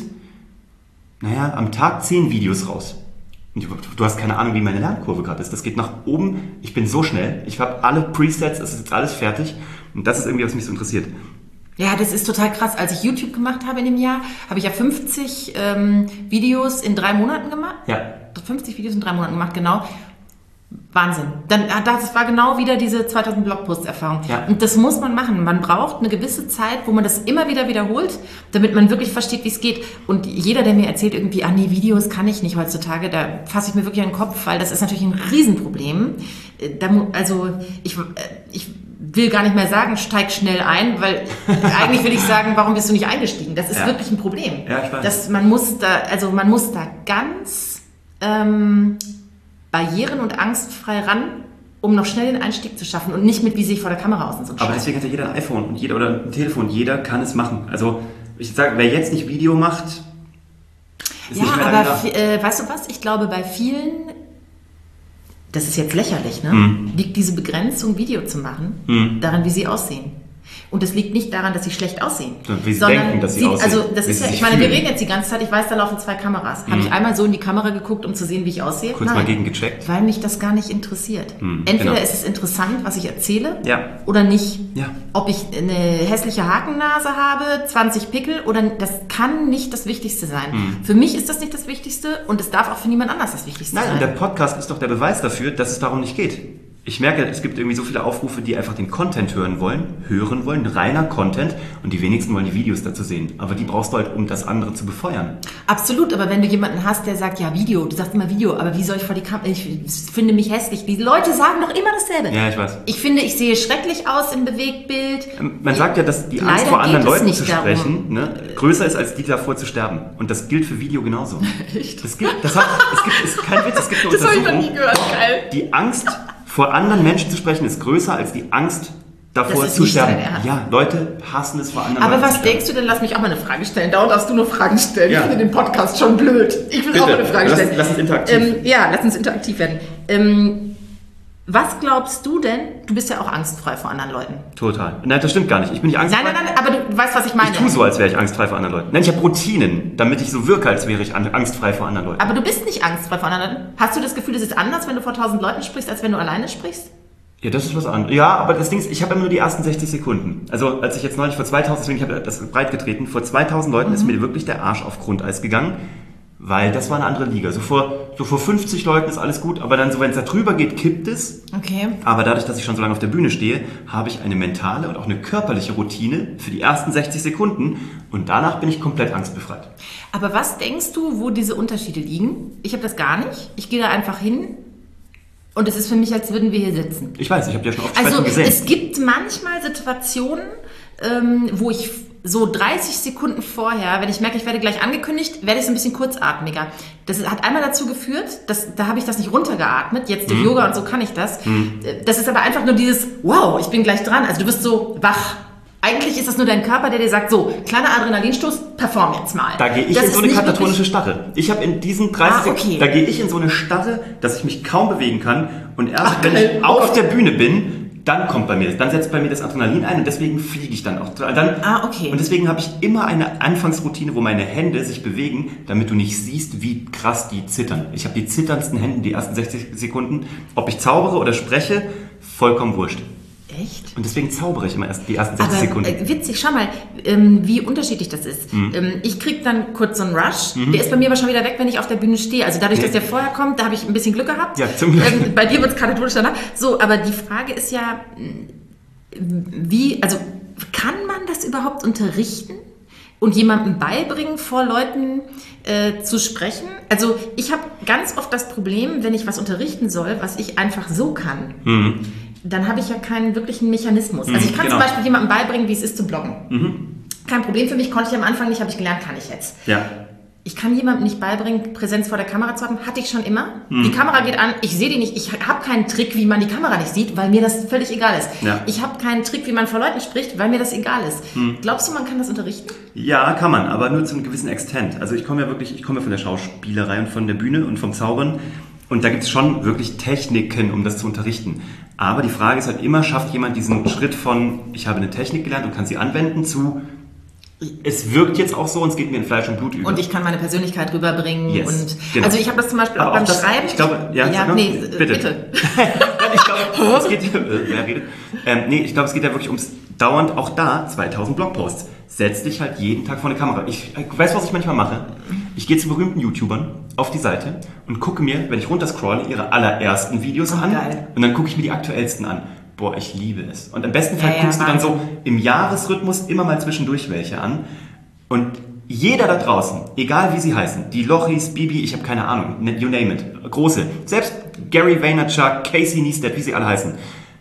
naja, am Tag zehn Videos raus. Und du, du hast keine Ahnung, wie meine Lernkurve gerade ist. Das geht nach oben. Ich bin so schnell. Ich habe alle Presets, es ist jetzt alles fertig. Und das ist irgendwie, was mich so interessiert. Ja, das ist total krass. Als ich YouTube gemacht habe in dem Jahr, habe ich ja fünfzig ähm, Videos in drei Monaten gemacht. Ja. fünfzig Videos in drei Monaten gemacht, genau. Wahnsinn. Dann, das war genau wieder diese zweitausend Blogpost-Erfahrung. Ja. Und das muss man machen. Man braucht eine gewisse Zeit, wo man das immer wieder wiederholt, damit man wirklich versteht, wie es geht. Und jeder, der mir erzählt irgendwie, ah nee, Videos kann ich nicht heutzutage, da fasse ich mir wirklich an den Kopf, weil das ist natürlich ein Riesenproblem. Da, also ich, ich will gar nicht mehr sagen, steig schnell ein, weil eigentlich will ich sagen, warum bist du nicht eingestiegen? Das ist ja. wirklich ein Problem. Ja, ich weiß. Das, man muss da, also man muss da ganz ähm, barrieren- und angstfrei ran, um noch schnell den Einstieg zu schaffen und nicht mit, wie sehe ich vor der Kamera aus und so. Aber deswegen hat ja jeder ein iPhone und jeder, oder ein Telefon, jeder kann es machen. Also ich sage, wer jetzt nicht Video macht, ist ja, nicht mehr aber lange da. äh, weißt du was? Ich glaube, bei vielen, das ist jetzt lächerlich, ne? Hm. liegt diese Begrenzung, Video zu machen, hm. daran, wie sie aussehen. Und das liegt nicht daran, dass sie schlecht aussehen. Wie sie sondern denken, dass sie sie, aussehen. Also das Wie ist sie ja, sich ich meine, wir fühlen. reden jetzt die ganze Zeit, ich weiß, da laufen zwei Kameras. Habe Mhm. ich einmal so in die Kamera geguckt, um zu sehen, wie ich aussehe? Kurz Nein, mal gegen gecheckt. weil mich das gar nicht interessiert. Mhm, Entweder genau. ist es interessant, was ich erzähle, Ja. oder nicht. Ja. Ob ich eine hässliche Hakennase habe, zwanzig Pickel, oder das kann nicht das Wichtigste sein. Mhm. Für mich ist das nicht das Wichtigste und es darf auch für niemand anders das Wichtigste Nein, sein. und der Podcast ist doch der Beweis dafür, dass es darum nicht geht. Ich merke, es gibt irgendwie so viele Aufrufe, die einfach den Content hören wollen, hören wollen, reiner Content, und die wenigsten wollen die Videos dazu sehen. Aber die brauchst du halt, um das andere zu befeuern. Absolut, aber wenn du jemanden hast, der sagt, ja, Video, du sagst immer Video, aber wie soll ich vor die Kamera, ich finde mich hässlich. Die Leute sagen doch immer dasselbe. Ja, ich weiß. Ich finde, ich sehe schrecklich aus im Bewegtbild. Man sagt ja, dass die Angst Leider vor anderen geht es Leuten nicht zu darum. sprechen, ne, größer ist, als die davor zu sterben. Und das gilt für Video genauso. Echt? Das gibt, das hat, es gibt, ist kein Witz, es gibt eine Das habe ich noch Untersuchung. nie gehört, geil. Die Angst vor anderen Menschen zu sprechen ist größer als die Angst davor Das ist zu nicht sterben. dein Ernst. Ja, Leute hassen es vor anderen Aber Leuten was zu sterben. denkst du denn? Lass mich auch mal eine Frage stellen. Dauernd darfst du nur Fragen stellen. Ja. Ich finde den Podcast schon blöd. Ich will Bitte. auch mal eine Frage Lass- stellen. lass uns interaktiv. Ähm, ja, lass uns interaktiv werden. Ähm, was glaubst du denn? Du bist ja auch angstfrei vor anderen Leuten. Total. Nein, das stimmt gar nicht. Ich bin nicht angstfrei. Nein, nein, nein, aber du weißt, was ich meine. Ich tue so, als wäre ich angstfrei vor anderen Leuten. Nein, ich habe Routinen, damit ich so wirke, als wäre ich an- angstfrei vor anderen Leuten. Aber du bist nicht angstfrei vor anderen Leuten. Hast du das Gefühl, es ist anders, wenn du vor tausend Leuten sprichst, als wenn du alleine sprichst? Ja, das ist was anderes. Ja, aber das Ding ist, ich habe immer nur die ersten sechzig Sekunden. Also als ich jetzt neulich vor zweitausend, deswegen ich habe das breit getreten, vor zweitausend Leuten Mhm. ist mir wirklich der Arsch auf Grundeis gegangen, Weil das war eine andere Liga. So vor, so vor fünfzig Leuten ist alles gut, aber dann so, wenn es da drüber geht, kippt es. Okay. Aber dadurch, dass ich schon so lange auf der Bühne stehe, habe ich eine mentale und auch eine körperliche Routine für die ersten sechzig Sekunden und danach bin ich komplett angstbefreit. Aber was denkst du, wo diese Unterschiede liegen? Ich habe das gar nicht. Ich gehe da einfach hin und es ist für mich, als würden wir hier sitzen. Ich weiß, ich habe dir schon oft also, sprechen gesehen. Es gibt manchmal Situationen, ähm, wo ich so dreißig Sekunden vorher, wenn ich merke, ich werde gleich angekündigt, werde ich so ein bisschen kurzatmiger. Das hat einmal dazu geführt, dass, da habe ich das nicht runtergeatmet, jetzt durch mhm. Yoga und so kann ich das. Mhm. Das ist aber einfach nur dieses, wow, ich bin gleich dran. Also du wirst so wach. Eigentlich ist das nur dein Körper, der dir sagt, so, kleiner Adrenalinstoß, perform jetzt mal. Da gehe ich das in so eine katatonische Starre. Ich habe in diesen dreißig ah, okay. Sekunden, da gehe ich in so eine Starre, dass ich mich kaum bewegen kann und erst Ach, wenn ich oh auf Gott. der Bühne bin, dann kommt bei mir das, dann setzt bei mir das Adrenalin ein und deswegen fliege ich dann auch. Dann, ah, okay. Und deswegen habe ich immer eine Anfangsroutine, wo meine Hände sich bewegen, damit du nicht siehst, wie krass die zittern. Ich habe die zitterndsten Hände die ersten sechzig Sekunden. Ob ich zaubere oder spreche, vollkommen wurscht. Echt? Und deswegen zaubere ich immer erst die ersten sechzig Aber, Sekunden. Äh, witzig, schau mal, ähm, wie unterschiedlich das ist. Mhm. Ähm, ich kriege dann kurz so einen Rush, mhm. der ist bei mir aber schon wieder weg, wenn ich auf der Bühne stehe. Also dadurch, nee. dass der vorher kommt, da habe ich ein bisschen Glück gehabt. Ja, zum Glück. Ähm, bei dir wird es katatonisch danach. So, aber die Frage ist ja, wie, also kann man das überhaupt unterrichten? Und jemandem beibringen, vor Leuten äh, zu sprechen. Also ich habe ganz oft das Problem, wenn ich was unterrichten soll, was ich einfach so kann, mhm. dann habe ich ja keinen wirklichen Mechanismus. Also ich kann genau. zum Beispiel jemandem beibringen, wie es ist zu bloggen. Mhm. Kein Problem für mich, konnte ich am Anfang nicht, habe ich gelernt, kann ich jetzt. Ja. Ich kann jemandem nicht beibringen, Präsenz vor der Kamera zu haben. Hatte ich schon immer. Hm. Die Kamera geht an, ich sehe die nicht. Ich habe keinen Trick, wie man die Kamera nicht sieht, weil mir das völlig egal ist. Ja. Ich habe keinen Trick, wie man vor Leuten spricht, weil mir das egal ist. Hm. Glaubst du, man kann das unterrichten? Ja, kann man, aber nur zu einem gewissen Extent. Also ich komme ja wirklich, ich komme ja von der Schauspielerei und von der Bühne und vom Zaubern. Und da gibt es schon wirklich Techniken, um das zu unterrichten. Aber die Frage ist halt immer, schafft jemand diesen Schritt von, ich habe eine Technik gelernt und kann sie anwenden, zu es wirkt jetzt auch so und es geht mir in Fleisch und Blut über. Und ich kann meine Persönlichkeit rüberbringen. Yes, und genau. Also ich habe das zum Beispiel auch, auch beim das, Schreiben. Ich glaube, ja, ja no, nee, bitte. bitte. ich glaube, es geht, äh, wer redet? Ähm, nee, ich glaube, es geht ja wirklich ums dauernd, auch da, zweitausend Blogposts. Setz dich halt jeden Tag vor eine Kamera. Ich, ich weiß, was ich manchmal mache. Ich gehe zu berühmten YouTubern auf die Seite und gucke mir, wenn ich runterscrolle, ihre allerersten Videos oh, an. Geil. Und dann gucke ich mir die aktuellsten an. Boah, ich liebe es. Und im besten Fall ja, guckst ja, du dann so im Jahresrhythmus immer mal zwischendurch welche an. Und jeder da draußen, egal wie sie heißen, die Lochis, Bibi, ich habe keine Ahnung, you name it, große, selbst Gary Vaynerchuk, Casey Neistat, wie sie alle heißen,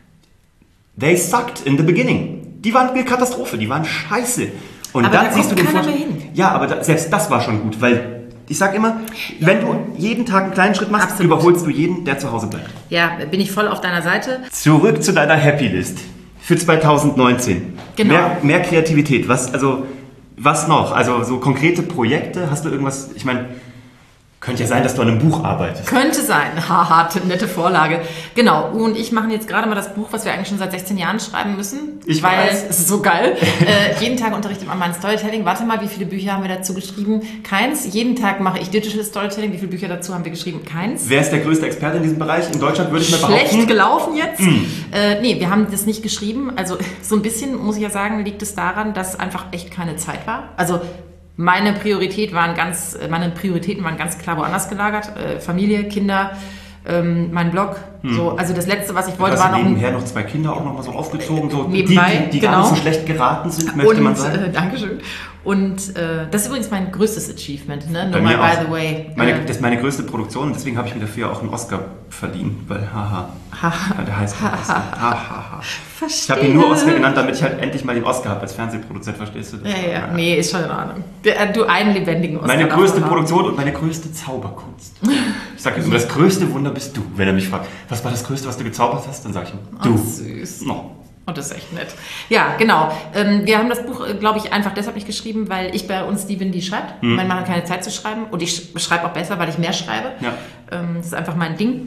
they sucked in the beginning. Die waren eine Katastrophe, die waren scheiße. Und aber dann da siehst du den keiner Vorteil. mehr hin. Ja, aber da, selbst das war schon gut, weil ich sag immer, ja. wenn du jeden Tag einen kleinen Schritt machst, Absolut. überholst du jeden, der zu Hause bleibt. Ja, bin ich voll auf deiner Seite. Zurück zu deiner Happy List für zwanzig neunzehn. Genau. Mehr, mehr Kreativität, was, also... Was noch? Also so konkrete Projekte? Hast du irgendwas? Ich meine, könnte ja sein, dass du an einem Buch arbeitest. Könnte sein. Haha, nette Vorlage. Genau. Und ich mache jetzt gerade mal das Buch, was wir eigentlich schon seit sechzehn Jahren schreiben müssen. Ich weil weiß. Es ist so geil. äh, jeden Tag unterrichte ich an meinem Storytelling. Warte mal, wie viele Bücher haben wir dazu geschrieben? Keins. Jeden Tag mache ich Digital Storytelling. Wie viele Bücher dazu haben wir geschrieben? Keins. Wer ist der größte Experte in diesem Bereich? In Deutschland würde ich mal behaupten. Schlecht gelaufen jetzt. Mm. Äh, nee, wir haben das nicht geschrieben. Also so ein bisschen, muss ich ja sagen, liegt es daran, dass einfach echt keine Zeit war. Also Meine Priorität waren ganz, meine Prioritäten waren ganz klar woanders gelagert. Äh, Familie, Kinder, ähm, mein Blog. Hm. So, also das Letzte, was ich wollte, war noch... nebenher noch zwei Kinder auch noch mal so aufgezogen, so nebenbei, die, die, die genau. gar nicht so schlecht geraten sind, möchte und, man sagen. Äh, Dankeschön. Und äh, das ist übrigens mein größtes Achievement, ne? Nur Bei mal mir by auch. the way. Meine, äh, das ist meine größte Produktion und deswegen habe ich mir dafür auch einen Oscar verdient, weil haha. Haha. Der heißt ha, Oscar. ha, ha. Verstehe. Ich habe ihn nur Oscar genannt, damit ich halt endlich mal den Oscar habe als Fernsehproduzent, verstehst du das? Ja, ja, nee, ist schon in Ordnung. Du einen lebendigen Oscar. Meine größte Produktion und meine größte Zauberkunst. Ich sage jetzt immer, das größte Wunder bist du, wenn er mich fragt. Was war das Größte, was du gezaubert hast? Dann sage ich ihm, du. Oh, süß. No. Und das ist echt nett. Ja, genau. Ähm, wir haben das Buch, glaube ich, einfach deshalb nicht geschrieben, weil ich bei uns die bin, die schreibt. Hm. Mein Mann hat keine Zeit zu schreiben und ich schreibe auch besser, weil ich mehr schreibe. Ja. Ähm, das ist einfach mein Ding.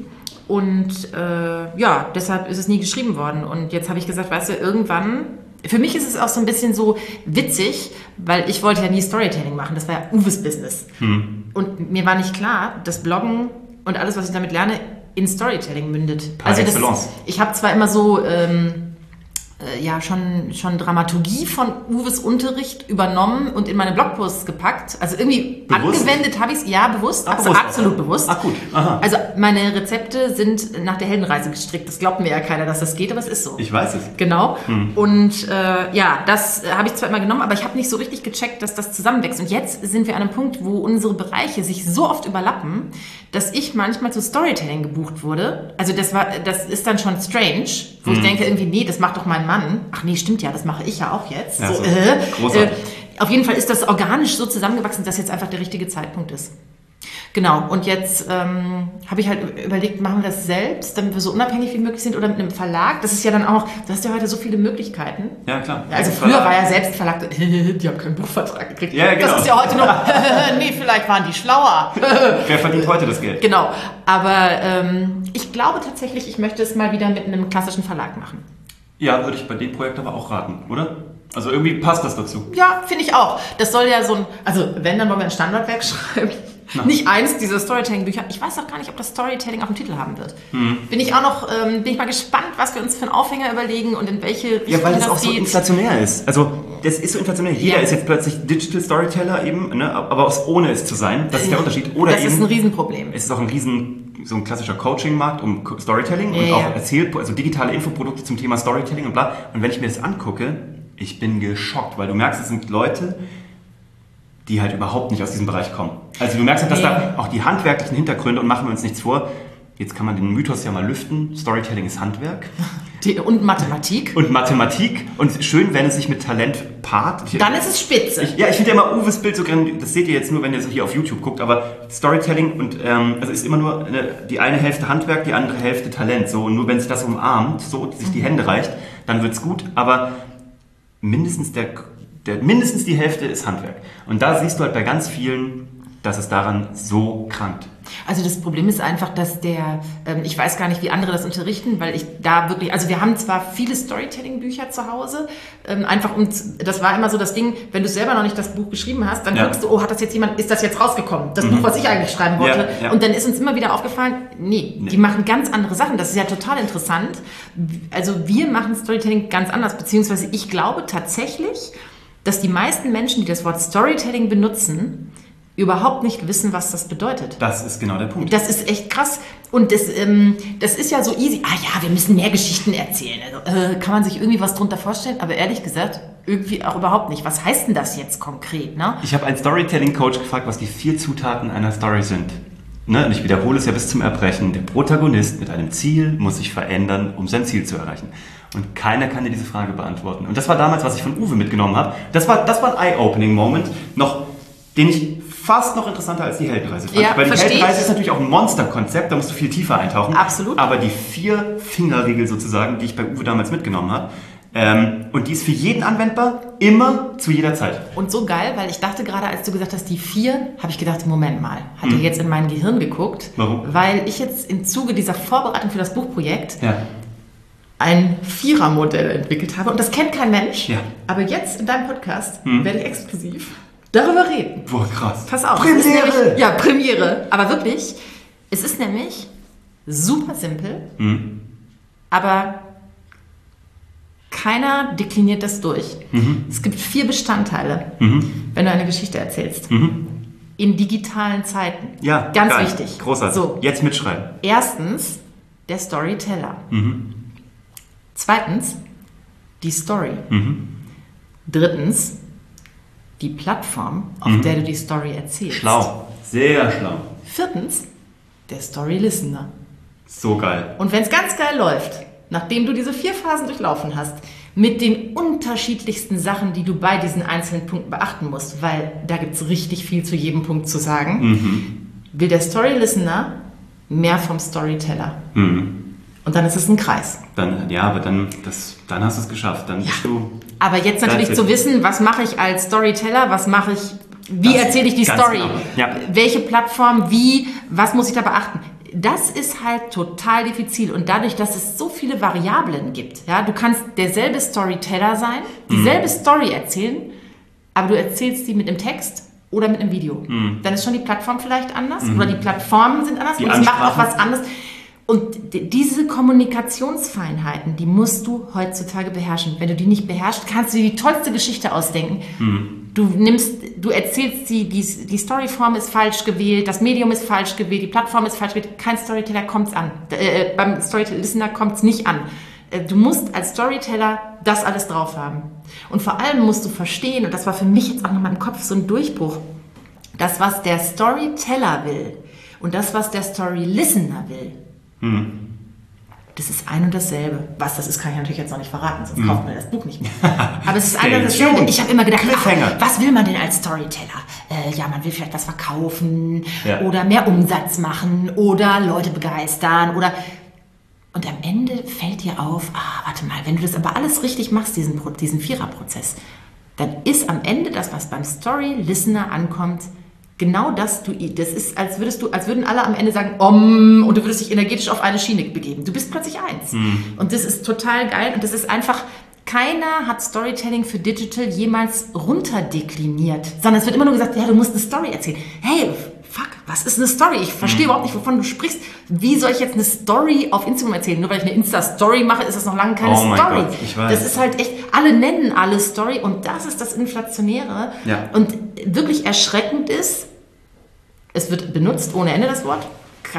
Und äh, ja, deshalb ist es nie geschrieben worden. Und jetzt habe ich gesagt, weißt du, irgendwann... Für mich ist es auch so ein bisschen so witzig, weil ich wollte ja nie Storytelling machen. Das war ja Uwes Business. Hm. Und mir war nicht klar, dass Bloggen und alles, was ich damit lerne, in Storytelling mündet. Par also excellence. Das, ich habe zwar immer so... Ähm, äh, ja schon, schon Dramaturgie von Uwes Unterricht übernommen und in meine Blogposts gepackt. Also irgendwie bewusst? Angewendet habe ich es, ja, bewusst, Ach, also bewusst. absolut bewusst. Ach gut, aha. Also meine Rezepte sind nach der Heldenreise gestrickt. Das glaubt mir ja keiner, dass das geht, aber es ist so. Ich weiß es. Genau. Hm. Und äh, ja, das äh, habe ich zwar immer genommen, aber ich habe nicht so richtig gecheckt, dass das zusammenwächst. Und jetzt sind wir an einem Punkt, wo unsere Bereiche sich so oft überlappen, dass ich manchmal zu Storytelling gebucht wurde. Also das war, das ist dann schon strange, wo hm. ich denke irgendwie, nee, das macht doch mein Mann. Ach nee, stimmt ja, das mache ich ja auch jetzt. Ja, so, so. äh, Großartig. Äh, auf jeden Fall ist das organisch so zusammengewachsen, dass jetzt einfach der richtige Zeitpunkt ist. Genau, und jetzt ähm, habe ich halt überlegt, machen wir das selbst, damit wir so unabhängig wie möglich sind oder mit einem Verlag. Das ist ja dann auch, du hast ja heute so viele Möglichkeiten. Ja, klar. Also früher Verlag. War ja Selbstverlag, die haben keinen Buchvertrag gekriegt. Ja, genau. Das ist ja heute noch, nee, vielleicht waren die schlauer. Wer verdient heute das Geld? Genau, aber ähm, ich glaube tatsächlich, ich möchte es mal wieder mit einem klassischen Verlag machen. Ja, würde ich bei dem Projekt aber auch raten, oder? Also irgendwie passt das dazu. Ja, finde ich auch. Das soll ja so ein, also wenn, dann wollen wir ein Standardwerk schreiben. Na. Nicht eins dieser Storytelling-Bücher. Ich weiß auch gar nicht, ob das Storytelling auch einen Titel haben wird. Hm. Bin ich auch noch, ähm, bin ich mal gespannt, was wir uns für einen Aufhänger überlegen und in welche Richtung Ja, weil es das auch geht. so inflationär ist. Also, das ist so inflationär. Jeder Ja. ist jetzt plötzlich Digital Storyteller eben, ne? Aber aus ohne es zu sein. Das ist der Unterschied. Oder das eben, ist ein Riesenproblem. Es ist auch ein riesen, so ein klassischer Coaching-Markt um Storytelling Ja, und auch ja. Erzähl, also digitale Infoprodukte zum Thema Storytelling und bla. Und wenn ich mir das angucke, ich bin geschockt, weil du merkst, es sind Leute, die halt überhaupt nicht aus diesem Bereich kommen. Also du merkst halt, dass Nee. da auch die handwerklichen Hintergründe, und machen wir uns nichts vor, jetzt kann man den Mythos ja mal lüften, Storytelling ist Handwerk. Die, und Mathematik. Und Mathematik. Und schön, wenn es sich mit Talent paart. Ich, Dann ist es spitze. ich, ja, ich finde ja immer Uwes Bild so grandios. Das seht ihr jetzt nur, wenn ihr so hier auf YouTube guckt. Aber Storytelling und ähm, also ist immer nur eine, die eine Hälfte Handwerk, die andere Hälfte Talent. So, und nur wenn sich das umarmt, so sich die Hände reicht, dann wird's gut. Aber mindestens der, der mindestens die Hälfte ist Handwerk. Und da siehst du halt bei ganz vielen, dass es daran so krankt. Also das Problem ist einfach, dass der, ähm, ich weiß gar nicht, wie andere das unterrichten, weil ich da wirklich, also wir haben zwar viele Storytelling-Bücher zu Hause, ähm, einfach um, das war immer so das Ding, wenn du selber noch nicht das Buch geschrieben hast, dann Ja. guckst du, oh, hat das jetzt jemand, ist das jetzt rausgekommen? Das Mhm. Buch, was ich eigentlich schreiben wollte. Ja, ja. Und dann ist uns immer wieder aufgefallen, nee, Nee. die machen ganz andere Sachen. Das ist ja total interessant. Also wir machen Storytelling ganz anders, beziehungsweise ich glaube tatsächlich, dass die meisten Menschen, die das Wort Storytelling benutzen, überhaupt nicht wissen, was das bedeutet. Das ist genau der Punkt. Das ist echt krass. Und das, ähm, das ist ja so easy. Ah ja, wir müssen mehr Geschichten erzählen. Also, äh, kann man sich irgendwie was drunter vorstellen? Aber ehrlich gesagt, irgendwie auch überhaupt nicht. Was heißt denn das jetzt konkret? Ne? Ich habe einen Storytelling-Coach gefragt, was die vier Zutaten einer Story sind. Ne? Und ich wiederhole es ja bis zum Erbrechen. Der Protagonist mit einem Ziel muss sich verändern, um sein Ziel zu erreichen. Und keiner kann dir diese Frage beantworten. Und das war damals, was ich von Uwe mitgenommen habe. Das war, das war ein Eye-Opening-Moment, noch, den ich fast noch interessanter als die Heldenreise fand. Ja, Weil die verstehe Heldenreise ich. ist natürlich auch ein Monsterkonzept, da musst du viel tiefer eintauchen. Absolut. Aber die Vier-Finger-Regel sozusagen, die ich bei Uwe damals mitgenommen habe, ähm, und die ist für jeden anwendbar, immer, zu jeder Zeit. Und so geil, weil ich dachte gerade, als du gesagt hast, die vier, habe ich gedacht, Moment mal, hat er jetzt in mein Gehirn geguckt? Warum? Weil ich jetzt im Zuge dieser Vorbereitung für das Buchprojekt Ja. ein Vierer-Modell entwickelt habe. Und das kennt kein Mensch. Ja. Aber jetzt in deinem Podcast werde ich exklusiv darüber reden. Boah, krass. Pass auf. Premiere! Es ist nämlich, ja, Premiere. Aber wirklich, es ist nämlich super simpel, Mhm. aber keiner dekliniert das durch. Mhm. Es gibt vier Bestandteile, Mhm. wenn du eine Geschichte erzählst. Mhm. In digitalen Zeiten. Ja, Ganz geil. wichtig. Großartig. So, Jetzt mitschreiben. erstens der Storyteller. Mhm. Zweitens die Story. Mhm. Drittens die Plattform, auf Mhm. der du die Story erzählst. Schlau. Sehr schlau. Viertens der Story-Listener. So geil. Und wenn es ganz geil läuft, nachdem du diese vier Phasen durchlaufen hast, mit den unterschiedlichsten Sachen, die du bei diesen einzelnen Punkten beachten musst, weil da gibt es richtig viel zu jedem Punkt zu sagen, Mhm. will der Story-Listener mehr vom Storyteller. Mhm. Und dann ist es ein Kreis. Dann, ja, aber dann, das, dann hast du es geschafft. Dann bist du. Aber jetzt natürlich That's zu it. wissen, was mache ich als Storyteller, was mache ich, wie Das- erzähle ich die ganz Story, genau. Ja. welche Plattform, wie, was muss ich da beachten. Das ist halt total diffizil und dadurch, dass es so viele Variablen gibt, ja, du kannst derselbe Storyteller sein, dieselbe Mhm. Story erzählen, aber du erzählst sie mit einem Text oder mit einem Video. Mhm. Dann ist schon die Plattform vielleicht anders oder die Plattformen sind anders Die und es macht auch Ansprache. was anderes. Und d- diese Kommunikationsfeinheiten, die musst du heutzutage beherrschen. Wenn du die nicht beherrschst, kannst du dir die tollste Geschichte ausdenken. Mhm. Du nimmst, du erzählst sie, die, die Storyform ist falsch gewählt, das Medium ist falsch gewählt, die Plattform ist falsch gewählt. Kein Storyteller kommt's an. Äh, beim Storyteller kommt's nicht an. Äh, du musst als Storyteller das alles drauf haben. Und vor allem musst du verstehen, und das war für mich jetzt auch nochmal im Kopf so ein Durchbruch, das, was der Storyteller will und das, was der Story-Listener will, hm. das ist ein und dasselbe. Was das ist, kann ich natürlich jetzt noch nicht verraten, sonst hm. kauft man das Buch nicht mehr. Aber es ist ein und dasselbe. Ich habe immer gedacht, ach, was will man denn als Storyteller? Äh, ja, man will vielleicht was verkaufen ja. oder mehr Umsatz machen oder Leute begeistern oder... Und am Ende fällt dir auf, ah, warte mal, wenn du das aber alles richtig machst, diesen, diesen Viererprozess, dann ist am Ende das, was beim Story-Listener ankommt, genau das, du, das ist, als würdest du, als würden alle am Ende sagen, om, und du würdest dich energetisch auf eine Schiene begeben. Du bist plötzlich eins. Mhm. Und das ist total geil und das ist einfach, keiner hat Storytelling für Digital jemals runterdekliniert, sondern es wird immer nur gesagt, ja, du musst eine Story erzählen. Hey, fuck, was ist eine Story? Ich verstehe mhm. überhaupt nicht, wovon du sprichst. Wie soll ich jetzt eine Story auf Instagram erzählen? Nur weil ich eine Insta-Story mache, ist das noch lange keine oh Story. Gott, ich weiß. Das ist halt echt, alle nennen alle Story und das ist das Inflationäre. Ja. Und wirklich erschreckend ist, es wird benutzt ohne Ende das Wort,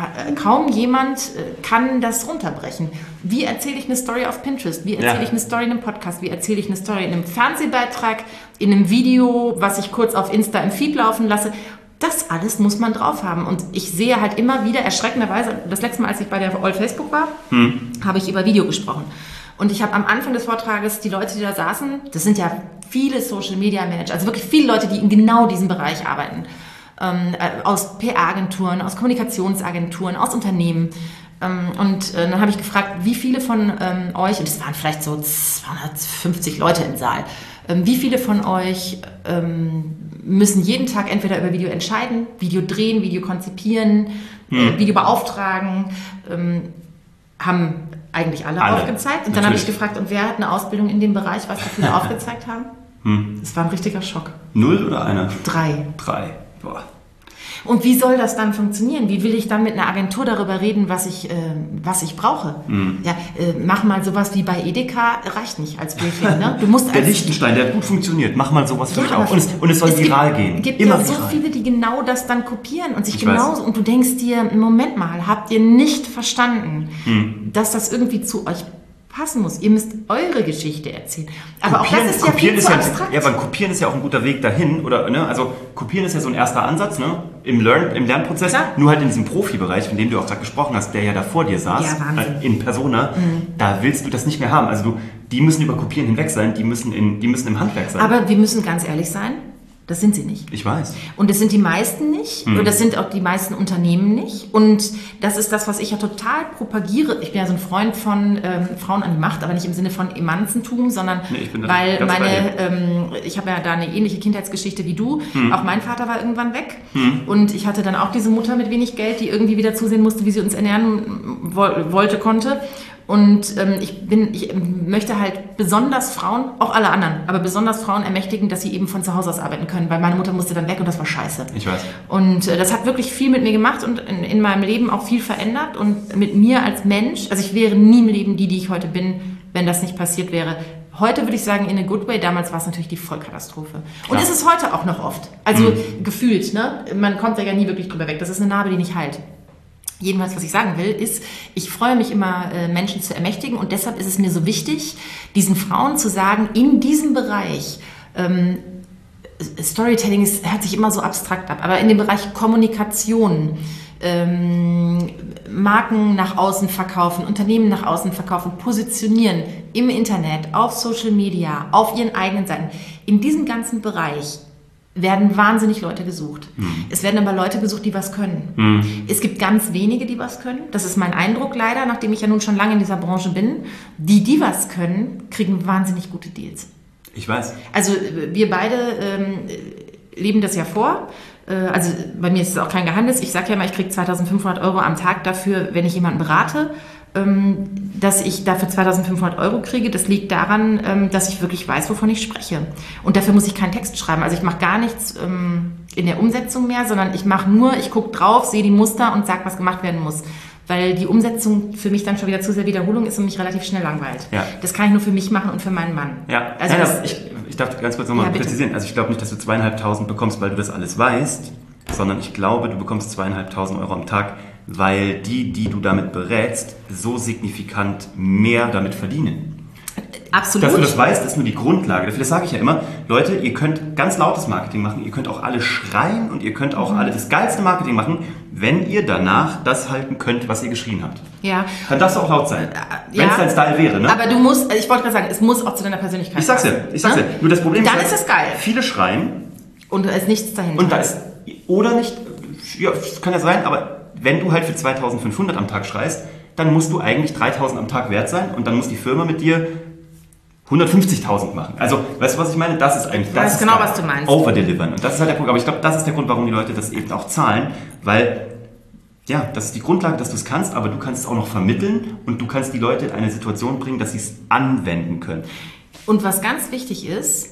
kaum jemand kann das runterbrechen. Wie erzähle ich eine Story auf Pinterest? Wie erzähle ja. ich eine Story in einem Podcast? Wie erzähle ich eine Story in einem Fernsehbeitrag? In einem Video, was ich kurz auf Insta im Feed laufen lasse? Das alles muss man drauf haben. Und ich sehe halt immer wieder erschreckenderweise, das letzte Mal, als ich bei der All Facebook war, hm. habe ich über Video gesprochen. Und ich habe am Anfang des Vortrages die Leute, die da saßen, das sind ja viele Social Media Manager, also wirklich viele Leute, die in genau diesem Bereich arbeiten. Ähm, aus P R-Agenturen, aus Kommunikationsagenturen, aus Unternehmen. Ähm, und äh, dann habe ich gefragt, wie viele von ähm, euch, und es waren vielleicht so zweihundertfünfzig Leute im Saal, ähm, wie viele von euch ähm, müssen jeden Tag entweder über Video entscheiden, Video drehen, Video konzipieren, hm. äh, Video beauftragen, ähm, haben eigentlich alle, alle. aufgezeigt. Und dann habe ich gefragt, und wer hat eine Ausbildung in dem Bereich, was so viele aufgezeigt haben? Hm. Das war ein richtiger Schock. Null oder einer? Drei. Drei. Boah. Und wie soll das dann funktionieren? Wie will ich dann mit einer Agentur darüber reden, was ich, äh, was ich brauche? Mm. Ja, äh, mach mal sowas wie bei Edeka, reicht nicht als Briefing. Ne? Du musst der Lichtenstein, der hat gut funktioniert. Mach mal sowas für ja, mich auch. Und es, und es soll es viral gibt, gehen. Es gibt Immer ja so viral. viele, die genau das dann kopieren und sich ich genauso... weiß. Und du denkst dir, Moment mal, habt ihr nicht verstanden, mm. dass das irgendwie zu euch passen muss. Ihr müsst eure Geschichte erzählen. Aber kopieren, auch das ist ja viel zu abstrakt. Ja, aber Kopieren ist ja auch ein guter Weg dahin. Oder, ne? Also Kopieren ist ja so ein erster Ansatz, ne? Im, Learn, im Lernprozess. Klar. Nur halt in diesem Profibereich, von dem du auch gerade gesprochen hast, der ja da vor dir saß, ja, äh, in Persona, mhm. da willst du das nicht mehr haben. Also du, die müssen über Kopieren hinweg sein, die müssen, in, die müssen im Handwerk sein. Aber wir müssen ganz ehrlich sein, das sind sie nicht. Ich weiß. Und das sind die meisten nicht. Hm. Und das sind auch die meisten Unternehmen nicht. Und das ist das, was ich ja total propagiere. Ich bin ja so ein Freund von ähm, Frauen an die Macht, aber nicht im Sinne von Emanzentum, sondern nee, ich bin weil meine, ähm, ich habe ja da eine ähnliche Kindheitsgeschichte wie du. Hm. Auch mein Vater war irgendwann weg. Hm. Und ich hatte dann auch diese Mutter mit wenig Geld, die irgendwie wieder zusehen musste, wie sie uns ernähren wo- wollte, konnte. Und ähm, ich, bin, ich möchte halt besonders Frauen, auch alle anderen, aber besonders Frauen ermächtigen, dass sie eben von zu Hause aus arbeiten können, weil meine Mutter musste dann weg und das war scheiße. Ich weiß. Und äh, das hat wirklich viel mit mir gemacht und in, in meinem Leben auch viel verändert und mit mir als Mensch, also ich wäre nie im Leben die, die ich heute bin, wenn das nicht passiert wäre. Heute würde ich sagen, in a good way, damals war es natürlich die Vollkatastrophe. Und ist es heute auch noch oft, also mhm. gefühlt, ne? Man kommt da ja nie wirklich drüber weg, das ist eine Narbe, die nicht heilt. Jedenfalls, was ich sagen will, ist, ich freue mich immer, Menschen zu ermächtigen und deshalb ist es mir so wichtig, diesen Frauen zu sagen, in diesem Bereich, ähm, Storytelling ist, hört sich immer so abstrakt ab, aber in dem Bereich Kommunikation, ähm, Marken nach außen verkaufen, Unternehmen nach außen verkaufen, positionieren im Internet, auf Social Media, auf ihren eigenen Seiten, in diesem ganzen Bereich werden wahnsinnig Leute gesucht. Mhm. Es werden aber Leute gesucht, die was können. Mhm. Es gibt ganz wenige, die was können. Das ist mein Eindruck leider, nachdem ich ja nun schon lange in dieser Branche bin. Die, die was können, kriegen wahnsinnig gute Deals. Ich weiß. Also wir beide ähm, leben das ja vor. Äh, also bei mir ist es auch kein Geheimnis. Ich sage ja immer, ich kriege zweitausendfünfhundert Euro am Tag dafür, wenn ich jemanden berate. Ähm, dass ich dafür zweitausendfünfhundert Euro kriege, das liegt daran, ähm, dass ich wirklich weiß, wovon ich spreche. Und dafür muss ich keinen Text schreiben. Also ich mache gar nichts ähm, in der Umsetzung mehr, sondern ich mache nur, ich gucke drauf, sehe die Muster und sage, was gemacht werden muss. weil die Umsetzung für mich dann schon wieder zu sehr Wiederholung ist und mich relativ schnell langweilt. Ja. Das kann ich nur für mich machen und für meinen Mann. Ja, also ja, das, ich, ich darf ganz kurz nochmal ja, präzisieren. Also ich glaube nicht, dass du zweieinhalbtausend bekommst, weil du das alles weißt, sondern ich glaube, du bekommst zweieinhalbtausend Euro am Tag, weil die, die du damit berätst, so signifikant mehr damit verdienen. Absolut. Dass du das weißt, ist nur die Grundlage. Dafür sage ich ja immer, Leute, ihr könnt ganz lautes Marketing machen, ihr könnt auch alle schreien und ihr könnt auch alle das geilste Marketing machen, wenn ihr danach das halten könnt, was ihr geschrien habt. Ja. Dann darfst du auch laut sein, ja. wenn es dein Style wäre. Ne? Aber du musst, ich wollte gerade sagen, es muss auch zu deiner Persönlichkeit Ich sag's dir, ich sag's dir. ne? Nur das Problem Dann ist, ist es geil. Viele schreien. Und da ist nichts dahinter. Und da ist, oder nicht, ja, das kann ja sein, aber wenn du halt für zweitausendfünfhundert am Tag schreist, dann musst du eigentlich dreitausend am Tag wert sein und dann muss die Firma mit dir hundertfünfzigtausend machen. Also, weißt du, was ich meine? Das ist eigentlich, das weiß ist genau, was du meinst. Overdelivern. Und das ist halt der Punkt. Aber ich glaube, das ist der Grund, warum die Leute das eben auch zahlen, weil, ja, das ist die Grundlage, dass du es kannst, aber du kannst es auch noch vermitteln und du kannst die Leute in eine Situation bringen, dass sie es anwenden können. Und was ganz wichtig ist,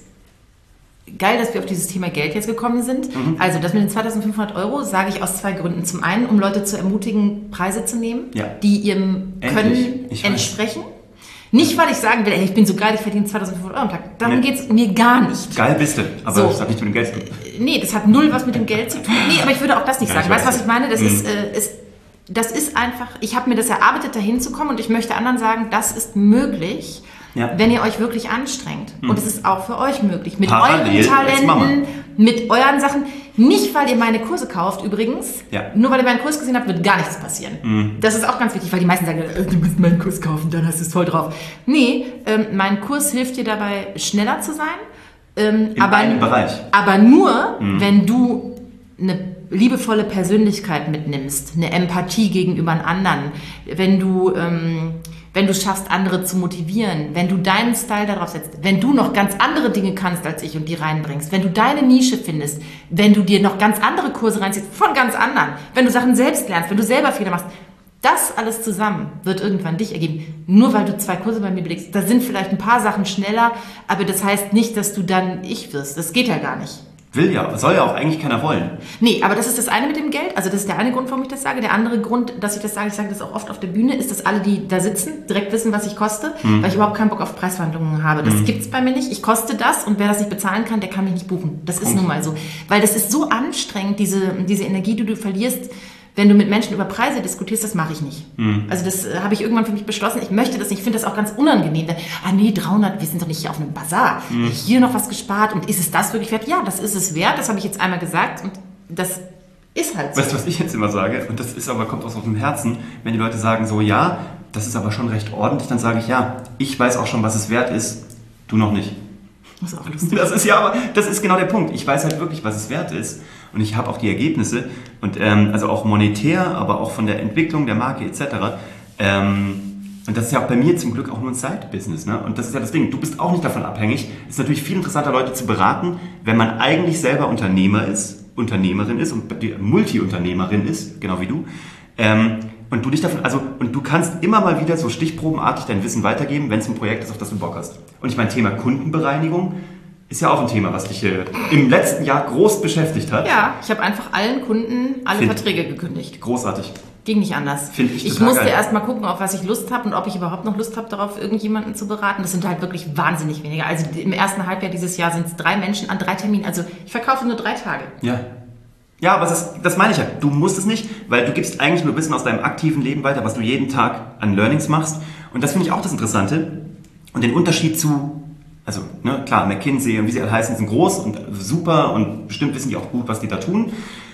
geil, dass wir auf dieses Thema Geld jetzt gekommen sind. Mhm. Also das mit den zweitausendfünfhundert Euro sage ich aus zwei Gründen. Zum einen, um Leute zu ermutigen, Preise zu nehmen, ja. die ihrem Können entsprechen. Nicht, weil ich sagen will, ey, ich bin so geil, ich verdiene zweitausendfünfhundert Euro am Tag. Darum nee. geht es mir gar nicht. Geil bist du, aber so. Das hat nichts mit dem Geld zu tun. Nee, das hat null was mit dem Geld zu tun. Nee, aber ich würde auch das nicht ja, sagen. Weißt du, was ich meine? Das, mhm. ist, äh, ist, das ist einfach, ich habe mir das erarbeitet, dahin zu kommen und ich möchte anderen sagen, das ist möglich, ja. wenn ihr euch wirklich anstrengt. Mhm. Und es ist auch für euch möglich. Mit Parallel euren Talenten, mit euren Sachen. Nicht, weil ihr meine Kurse kauft übrigens. Ja. Nur weil ihr meinen Kurs gesehen habt, wird gar nichts passieren. Mhm. Das ist auch ganz wichtig, weil die meisten sagen, du musst meinen Kurs kaufen, dann hast du es voll drauf. Nee, ähm, mein Kurs hilft dir dabei, schneller zu sein. Ähm, In aber, einem Bereich. Aber nur, mhm. wenn du eine liebevolle Persönlichkeit mitnimmst, eine Empathie gegenüber einem anderen, wenn du... Ähm, wenn du es schaffst, andere zu motivieren, wenn du deinen Style darauf setzt, wenn du noch ganz andere Dinge kannst als ich und die reinbringst, wenn du deine Nische findest, wenn du dir noch ganz andere Kurse reinziehst von ganz anderen, wenn du Sachen selbst lernst, wenn du selber Fehler machst, das alles zusammen wird irgendwann dich ergeben. Nur weil du zwei Kurse bei mir belegst, da sind vielleicht ein paar Sachen schneller, aber das heißt nicht, dass du dann ich wirst. Das geht ja gar nicht. Will ja, soll ja auch eigentlich keiner wollen. Nee, aber das ist das eine mit dem Geld. Also das ist der eine Grund, warum ich das sage. Der andere Grund, dass ich das sage, ich sage das auch oft auf der Bühne, ist, dass alle, die da sitzen, direkt wissen, was ich koste, mhm. weil ich überhaupt keinen Bock auf Preisverhandlungen habe. Das mhm. gibt's bei mir nicht. Ich koste das und wer das nicht bezahlen kann, der kann mich nicht buchen. Das ist nun mal so. Weil das ist so anstrengend, diese, diese Energie, die du verlierst, wenn du mit Menschen über Preise diskutierst, das mache ich nicht. Mhm. Also das äh, habe ich irgendwann für mich beschlossen. Ich möchte das nicht. Ich finde das auch ganz unangenehm. Wenn, ah nee, dreihundert, wir sind doch nicht hier auf einem Bazar. Mhm. Hier noch was gespart. Und ist es das wirklich wert? Ja, das ist es wert. Das habe ich jetzt einmal gesagt. Und das ist halt so. Weißt du, was ich jetzt immer sage? Und das ist aber, kommt aus dem Herzen. Wenn die Leute sagen so, ja, das ist aber schon recht ordentlich, dann sage ich, ja, ich weiß auch schon, was es wert ist. Du noch nicht. Das ist auch lustig. Das ist ja, aber das ist genau der Punkt. Ich weiß halt wirklich, was es wert ist. Und ich habe auch die Ergebnisse. Und ähm, also auch monetär, aber auch von der Entwicklung der Marke et cetera. Ähm, und das ist ja auch bei mir zum Glück auch nur ein Side-Business. Ne? Und das ist ja das Ding. Du bist auch nicht davon abhängig. Es ist natürlich viel interessanter, Leute zu beraten, wenn man eigentlich selber Unternehmer ist, Unternehmerin ist und Multi-Unternehmerin ist, genau wie du. Ähm, und du dich davon, also, und du kannst immer mal wieder so stichprobenartig dein Wissen weitergeben, wenn es ein Projekt ist, auf das du Bock hast. Und ich meine, Thema Kundenbereinigung ist ja auch ein Thema, was dich äh, im letzten Jahr groß beschäftigt hat. Ja, ich habe einfach allen Kunden alle Find Verträge gekündigt. Großartig. Ging nicht anders. Finde ich Ich musste erst mal gucken, auf was ich Lust habe und ob ich überhaupt noch Lust habe, darauf irgendjemanden zu beraten. Das sind halt wirklich wahnsinnig wenige. Also im ersten Halbjahr dieses Jahr sind es drei Menschen an drei Terminen. Also ich verkaufe nur drei Tage. Ja. Ja, aber das, das meine ich ja. Du musst es nicht, weil du gibst eigentlich nur Wissen aus deinem aktiven Leben weiter, was du jeden Tag an Learnings machst. Und das finde ich auch das Interessante. Und den Unterschied zu, also ne, klar, McKinsey und wie sie alle heißen, sind groß und super und bestimmt wissen die auch gut, was die da tun.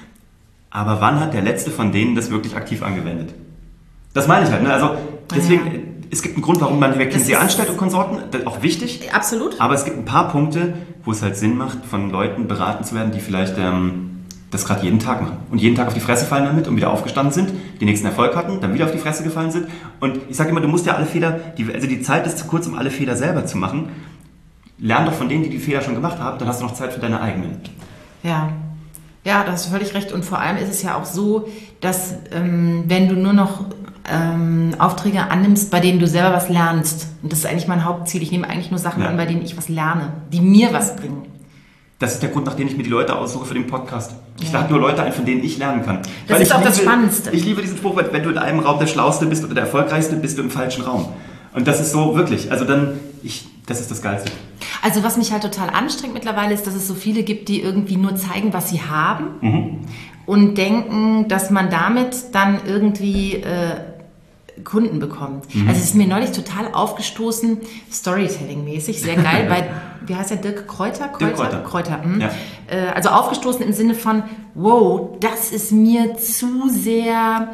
Aber wann hat der letzte von denen das wirklich aktiv angewendet? Das meine ich halt. Ne? Also deswegen, ja. Es gibt einen Grund, warum man McKinsey anstellt und Konsorten, das ist auch wichtig. Absolut. Aber es gibt ein paar Punkte, wo es halt Sinn macht, von Leuten beraten zu werden, die vielleicht ähm, das gerade jeden Tag machen. Und jeden Tag auf die Fresse fallen damit und wieder aufgestanden sind, den nächsten Erfolg hatten, dann wieder auf die Fresse gefallen sind. Und ich sage immer, du musst ja alle Fehler, die, also die Zeit ist zu kurz, um alle Fehler selber zu machen. Lern doch von denen, die die Fehler schon gemacht haben, dann hast du noch Zeit für deine eigenen. Ja. Ja, da hast du völlig recht. Und vor allem ist es ja auch so, dass ähm, wenn du nur noch ähm, Aufträge annimmst, bei denen du selber was lernst, und das ist eigentlich mein Hauptziel, ich nehme eigentlich nur Sachen ja. an, bei denen ich was lerne, die mir was bringen. Das ist der Grund, nach dem ich mir die Leute aussuche für den Podcast. Ich Ja. lade nur Leute ein, von denen ich lernen kann. Das Weil ist ich auch das liebe, Spannendste. Ich liebe diesen Spruch, wenn du in einem Raum der Schlauste bist oder der Erfolgreichste, bist du im falschen Raum. Und das ist so wirklich, also dann, ich, das ist das Geilste. Also was mich halt total anstrengt mittlerweile ist, dass es so viele gibt, die irgendwie nur zeigen, was sie haben Mhm. und denken, dass man damit dann irgendwie äh, Kunden bekommt. Mhm. Also es ist mir neulich total aufgestoßen, Storytelling-mäßig, sehr geil, bei, wie heißt der, Dirk Kräuter? Dirk Kräuter. Kräuter, hm. Ja. Äh, also aufgestoßen im Sinne von, wow, das ist mir zu sehr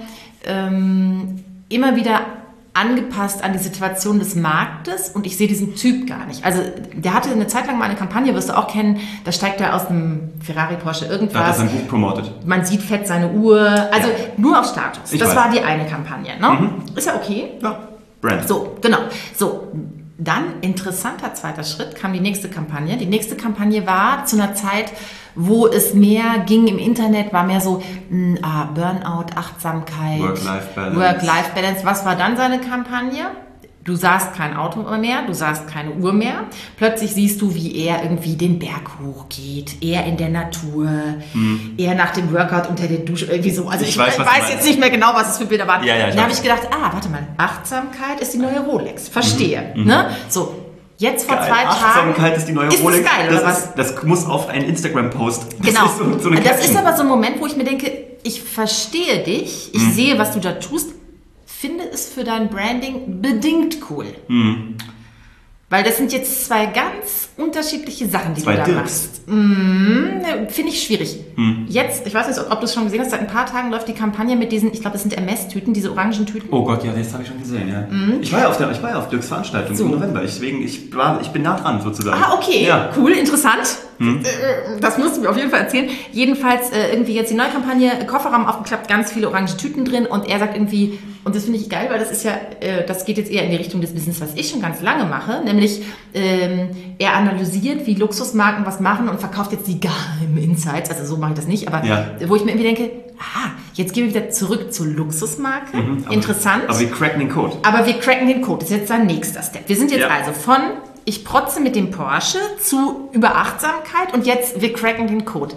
ähm, immer wieder angepasst an die Situation des Marktes und ich sehe diesen Typ gar nicht. Also der hatte eine Zeit lang mal eine Kampagne, wirst du auch kennen, da steigt er aus einem Ferrari, Porsche, Da hat er irgendwas. sein Buch promotet. Man sieht fett seine Uhr, also Ja. nur auf Status. Ich das weiß. war die eine Kampagne, ne? Mhm. Ist ja okay. Ja, Brand. So, genau. So, dann interessanter zweiter Schritt kam die nächste Kampagne. Die nächste Kampagne war zu einer Zeit, wo es mehr ging im Internet, war mehr so mh, ah, Burnout, Achtsamkeit, Work-Life-Balance. Work-Life-Balance. Was war dann seine Kampagne? Du sahst kein Auto mehr, du sahst keine Uhr mehr. Plötzlich siehst du, wie er irgendwie den Berg hochgeht, er in der Natur, Mhm. er nach dem Workout unter der Dusche, irgendwie so. Also ich, Ich weiß, weiß, was du weiß meinst. jetzt nicht mehr genau, was es für Bilder waren. Ja, ja, ich Dann habe weiß. ich gedacht, ah, warte mal, Achtsamkeit ist die neue Rolex. Verstehe. Ne? So, jetzt vor Geil. zwei Tagen. Achtsamkeit ist die neue Ist das Rolex. geil, das oder ist, Das muss auf einen Instagram-Post. Das Genau. ist so, so eine das Caption. ist aber so ein Moment, wo ich mir denke, ich verstehe dich, ich sehe, was du da tust, finde es für dein Branding bedingt cool. Mhm. Weil das sind jetzt zwei ganz unterschiedliche Sachen, die Zwei du da Dirks. machst. Mm, finde ich schwierig. Mhm. Jetzt, ich weiß nicht, ob du es schon gesehen hast, seit ein paar Tagen läuft die Kampagne mit diesen, ich glaube, das sind M S-Tüten, diese orangen Tüten. Oh Gott, ja, das habe ich schon gesehen, ja. Ich war ja auf der, ich war ja auf Dirks Veranstaltung So. im November. Deswegen, ich, war, ich bin nah dran sozusagen. Ah, okay, Ja. cool, interessant. Äh, Das musst du mir auf jeden Fall erzählen. Jedenfalls äh, irgendwie jetzt die neue Kampagne, Kofferraum aufgeklappt, ganz viele orange Tüten drin und er sagt irgendwie, und das finde ich geil, weil das ist ja, äh, das geht jetzt eher in die Richtung des Business, was ich schon ganz lange mache, nämlich ähm, er analysiert, wie Luxusmarken was machen und verkauft jetzt die geheimen Insights, also so mache ich das nicht, aber Ja. wo ich mir irgendwie denke, aha, jetzt gehen wir wieder zurück zur Luxusmarke, Aber- interessant. Aber wir cracken den Code. Aber wir cracken den Code. Das ist jetzt sein nächster Step. Wir sind jetzt Ja. also von ich protze mit dem Porsche zu Überachtsamkeit und jetzt wir cracken den Code.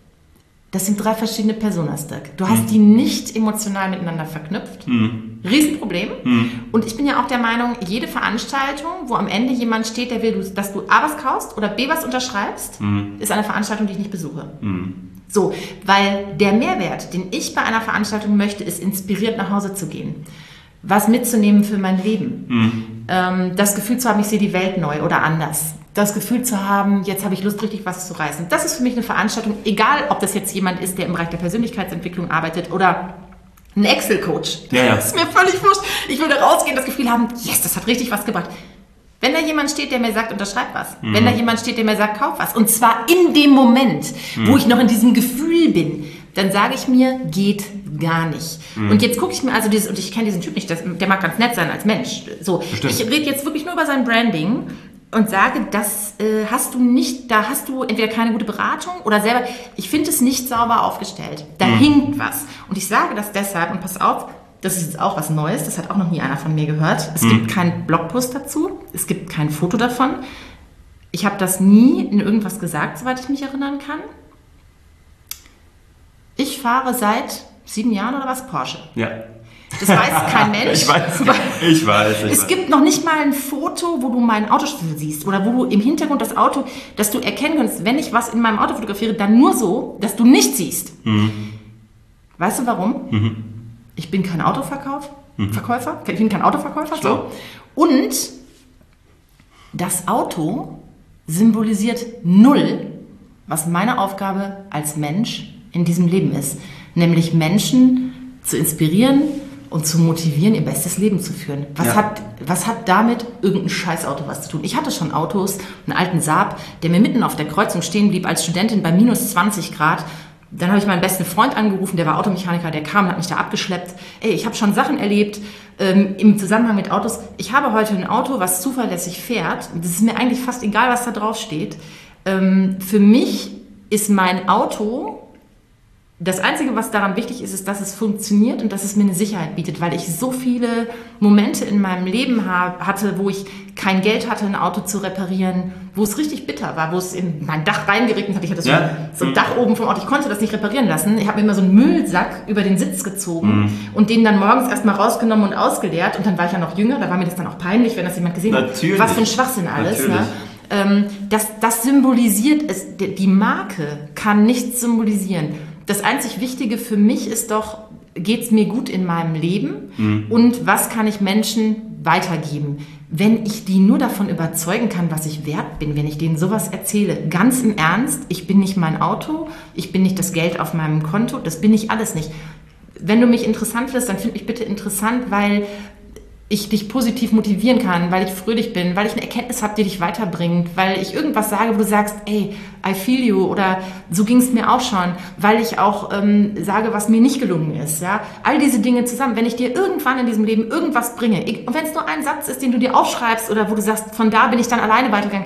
Das sind drei verschiedene Personas, Dirk. Du hast die nicht emotional miteinander verknüpft. Riesenproblem. Und ich bin ja auch der Meinung, jede Veranstaltung, wo am Ende jemand steht, der will, dass du A was kaufst oder B was unterschreibst, ist eine Veranstaltung, die ich nicht besuche. So, weil der Mehrwert, den ich bei einer Veranstaltung möchte, ist inspiriert nach Hause zu gehen. Was mitzunehmen für mein Leben. Ähm, das Gefühl zu haben, ich sehe die Welt neu oder anders. Das Gefühl zu haben, jetzt habe ich Lust, richtig was zu reißen. Das ist für mich eine Veranstaltung, egal ob das jetzt jemand ist, der im Bereich der Persönlichkeitsentwicklung arbeitet oder ein Excel-Coach. Ja, ja. Das ist mir völlig wurscht. Ich will da rausgehen, das Gefühl haben, yes, das hat richtig was gebracht. Wenn da jemand steht, der mir sagt, unterschreib was. Mhm. Wenn da jemand steht, der mir sagt, kauf was. Und zwar in dem Moment, Mhm. wo ich noch in diesem Gefühl bin, dann sage ich mir, geht gar nicht. Mhm. Und jetzt gucke ich mir also dieses, und ich kenne diesen Typ nicht, das, der mag ganz nett sein als Mensch. So, Bestimmt. ich rede jetzt wirklich nur über sein Branding und sage, das äh, hast du nicht, da hast du entweder keine gute Beratung oder selber, ich finde es nicht sauber aufgestellt. Da Mhm. hinkt was. Und ich sage das deshalb, und pass auf, das ist jetzt auch was Neues, das hat auch noch nie einer von mir gehört. Es gibt keinen Blogpost dazu, es gibt kein Foto davon. Ich habe das nie in irgendwas gesagt, soweit ich mich erinnern kann. Ich fahre seit sieben Jahren oder was Porsche. Ja. Das weiß kein Mensch. Ich weiß, ich weiß. Ich Es weiß. gibt noch nicht mal ein Foto, wo du meinen Autoschlüssel siehst oder wo du im Hintergrund das Auto, dass du erkennen kannst, wenn ich was in meinem Auto fotografiere, dann nur so, dass du nichts siehst. Weißt du warum? Ich bin kein Autoverkauf, Verkäufer, ich bin kein Autoverkäufer. So. Klar. Und das Auto symbolisiert null, was meine Aufgabe als Mensch in diesem Leben ist. Nämlich Menschen zu inspirieren und zu motivieren, ihr bestes Leben zu führen. Was, Ja. hat, was hat damit irgendein Scheißauto was zu tun? Ich hatte schon Autos, einen alten Saab, der mir mitten auf der Kreuzung stehen blieb als Studentin bei minus zwanzig Grad. Dann habe ich meinen besten Freund angerufen, der war Automechaniker, der kam und hat mich da abgeschleppt. Ey, ich habe schon Sachen erlebt ähm, im Zusammenhang mit Autos. Ich habe heute ein Auto, was zuverlässig fährt. Das ist mir eigentlich fast egal, was da drauf steht. Ähm, für mich ist mein Auto Das Einzige, was daran wichtig ist, ist, dass es funktioniert und dass es mir eine Sicherheit bietet, weil ich so viele Momente in meinem Leben hab, hatte, wo ich kein Geld hatte, ein Auto zu reparieren, wo es richtig bitter war, wo es in mein Dach reingeregnet hat. Ich hatte so, ja. so ein Dach oben vom Auto, ich konnte das nicht reparieren lassen. Ich habe mir immer so einen Müllsack über den Sitz gezogen mhm. und den dann morgens erstmal rausgenommen und ausgeleert. Und dann war ich ja noch jünger, da war mir das dann auch peinlich, wenn das jemand gesehen Natürlich. hat. Was für ein Schwachsinn alles. Ne? Ähm, das, das symbolisiert es, die Marke kann nichts symbolisieren. Das einzig Wichtige für mich ist doch, geht es mir gut in meinem Leben mhm. und was kann ich Menschen weitergeben? Wenn ich die nur davon überzeugen kann, was ich wert bin, wenn ich denen sowas erzähle, ganz im Ernst, ich bin nicht mein Auto, ich bin nicht das Geld auf meinem Konto, das bin ich alles nicht. Wenn du mich interessant findest, dann find mich bitte interessant, weil ich dich positiv motivieren kann, weil ich fröhlich bin, weil ich eine Erkenntnis habe, die dich weiterbringt, weil ich irgendwas sage, wo du sagst, ey, I feel you oder so ging es mir auch schon, weil ich auch ähm, sage, was mir nicht gelungen ist. Ja? All diese Dinge zusammen, wenn ich dir irgendwann in diesem Leben irgendwas bringe, ich, und wenn es nur ein Satz ist, den du dir aufschreibst oder wo du sagst, von da bin ich dann alleine weitergegangen,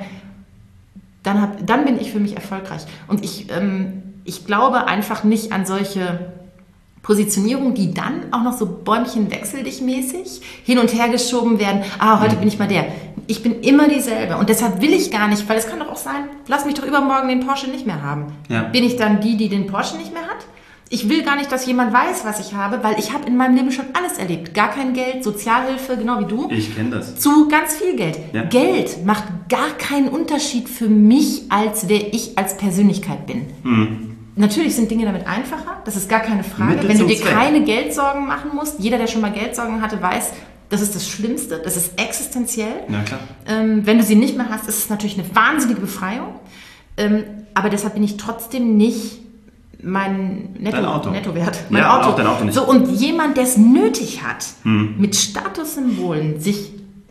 dann, hab, dann bin ich für mich erfolgreich. Und ich, ähm, ich glaube einfach nicht an solche Positionierung, die dann auch noch so Bäumchen wechsel dich mäßig hin und her geschoben werden. Ah, heute mhm. bin ich mal der. Ich bin immer dieselbe und deshalb will ich gar nicht, weil es kann doch auch sein, lass mich doch übermorgen den Porsche nicht mehr haben. Ja. Bin ich dann die, die den Porsche nicht mehr hat? Ich will gar nicht, dass jemand weiß, was ich habe, weil ich habe in meinem Leben schon alles erlebt. Gar kein Geld, Sozialhilfe, genau wie du. Ich kenne das. Zu ganz viel Geld. Ja. Geld macht gar keinen Unterschied für mich, als wer ich als Persönlichkeit bin. Mhm. Natürlich sind Dinge damit einfacher, das ist gar keine Frage. Mittel Wenn du dir Zweck. keine Geldsorgen machen musst, jeder, der schon mal Geldsorgen hatte, weiß, das ist das Schlimmste, das ist existenziell. Na klar. Ähm, wenn du sie nicht mehr hast, ist es natürlich eine wahnsinnige Befreiung. Ähm, aber deshalb bin ich trotzdem nicht mein Netto, Auto. Nettowert. Mein ja, Auto. Auch dein Auto nicht. So, und jemand, der es nötig hat, hm. mit Statussymbolen sich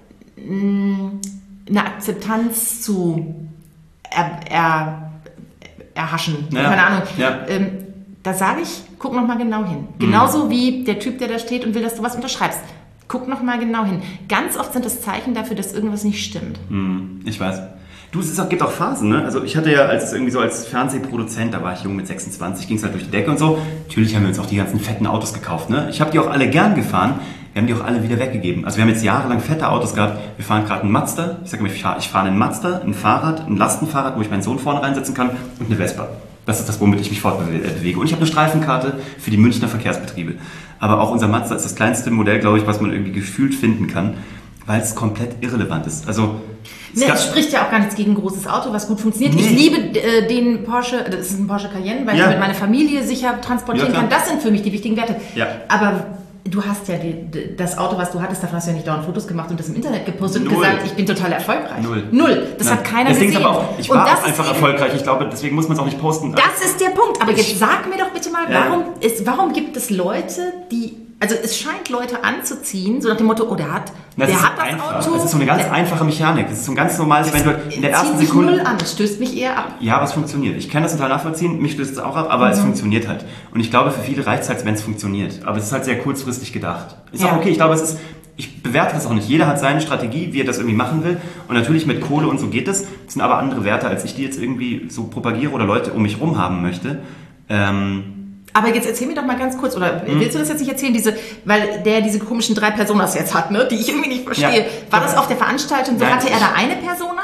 mh, eine Akzeptanz zu er, er, erhaschen, ja. keine Ahnung. Ja. Ähm, da sage ich, guck noch mal genau hin. Genauso mhm. wie der Typ, der da steht und will, dass du was unterschreibst. Guck noch mal genau hin. Ganz oft sind das Zeichen dafür, dass irgendwas nicht stimmt. Mhm. Ich weiß. Du, es ist auch, gibt auch Phasen, ne? Also ich hatte ja als irgendwie so als Fernsehproduzent, da war ich jung mit sechsundzwanzig, ging es halt durch die Decke und so. Natürlich haben wir uns auch die ganzen fetten Autos gekauft, ne? Ich habe die auch alle gern gefahren. Wir haben die auch alle wieder weggegeben. Also wir haben jetzt jahrelang fette Autos gehabt. Wir fahren gerade einen Mazda. Ich sage immer, ich fahre ich fahr einen Mazda, ein Fahrrad, ein Lastenfahrrad, wo ich meinen Sohn vorne reinsetzen kann und eine Vespa. Das ist das, womit ich mich fortbewege. Und ich habe eine Streifenkarte für die Münchner Verkehrsbetriebe. Aber auch unser Mazda ist das kleinste Modell, glaube ich, was man irgendwie gefühlt finden kann, weil es komplett irrelevant ist. Also Ne, es spricht ja auch gar nichts gegen ein großes Auto, was gut funktioniert. Nee. Ich liebe äh, den Porsche, das ist ein Porsche Cayenne, weil ja. ich mit meiner Familie sicher transportieren ja, kann. Das sind für mich die wichtigen Werte. Ja. Aber du hast ja die, das Auto, was du hattest, davon hast du ja nicht dauernd Fotos gemacht und das im Internet gepostet Null. und gesagt, ich bin total erfolgreich. Null. Null. Das Nein. hat keiner Deswegen gesehen. Aber auch, ich war auch einfach erfolgreich. Ich glaube, deswegen muss man es auch nicht posten. Das ist der Punkt. Aber jetzt sag mir doch bitte mal, ja. warum, ist, warum gibt es Leute, die... Also es scheint Leute anzuziehen, so nach dem Motto, oh, der hat das, der hat das einfach. Auto. Das ist so eine ganz der, einfache Mechanik. Das ist so ein ganz normales, wenn du in der ersten mich Sekunde... null an, das stößt mich eher ab. Ja, aber es funktioniert. Ich kann das total nachvollziehen, mich stößt es auch ab, aber mhm. es funktioniert halt. Und ich glaube, für viele reicht es halt, wenn es funktioniert. Aber es ist halt sehr kurzfristig gedacht. Ist ja. auch okay, ich glaube, es ist... Ich bewerte das auch nicht. Jeder hat seine Strategie, wie er das irgendwie machen will. Und natürlich mit Kohle und so geht es. Das sind aber andere Werte, als ich die jetzt irgendwie so propagiere oder Leute um mich rum haben möchte. Ähm... Aber jetzt erzähl mir doch mal ganz kurz, oder willst du das jetzt nicht erzählen, diese, weil der diese komischen drei Personas jetzt hat, ne, die ich irgendwie nicht verstehe. Ja. War das auf der Veranstaltung, so Nein, hatte er da eine Persona?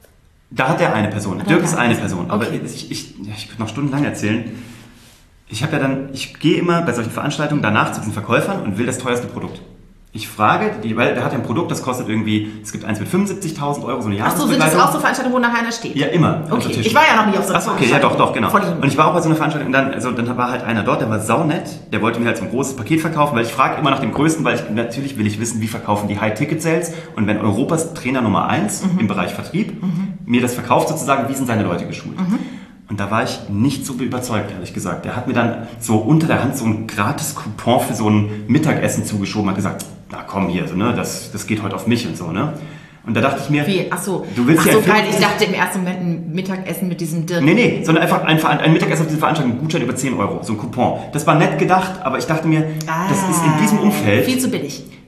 Da hat er eine Person. Dirk ist eine Person. Aber okay. ich, ich, ja, ich könnte noch stundenlang erzählen. Ich habe ja dann, ich gehe immer bei solchen Veranstaltungen danach zu diesen Verkäufern und will das teuerste Produkt. Ich frage, die, weil der hat ja ein Produkt, das kostet irgendwie, es gibt eins mit fünfundsiebzigtausend Euro, so eine Jahresbegleitung. Ach so, sind das auch so Veranstaltungen, wo nachher einer steht? Ja, immer. Okay, ich war ja noch nicht auf so einer Achso, okay, ja doch, doch, genau. Und ich war auch bei so einer Veranstaltung und dann, also, dann war halt einer dort, der war saunett, der wollte mir halt so ein großes Paket verkaufen, weil ich frage immer nach dem Größten, weil ich, natürlich will ich wissen, wie verkaufen die High-Ticket-Sales und wenn Europas Trainer Nummer eins mhm. im Bereich Vertrieb mhm. mir das verkauft sozusagen, wie sind seine Leute geschult? Mhm. Und da war ich nicht so überzeugt, ehrlich gesagt. Der hat mir dann so unter der Hand so ein Gratis-Coupon für so ein Mittagessen zugeschoben, hat gesagt, na komm hier, so, ne, das, das geht heute auf mich und so, ne. Und da dachte ich mir, Wie? Ach so, du willst Ach ja so geil, ich dachte im ersten Moment ein Mittagessen mit diesem Dirk. Nee, nee, sondern einfach ein, ein Mittagessen auf diese Veranstaltung, ein Gutschein über zehn Euro, so ein Coupon. Das war nett gedacht, aber ich dachte mir, ah, das ist in diesem Umfeld... Viel zu billig.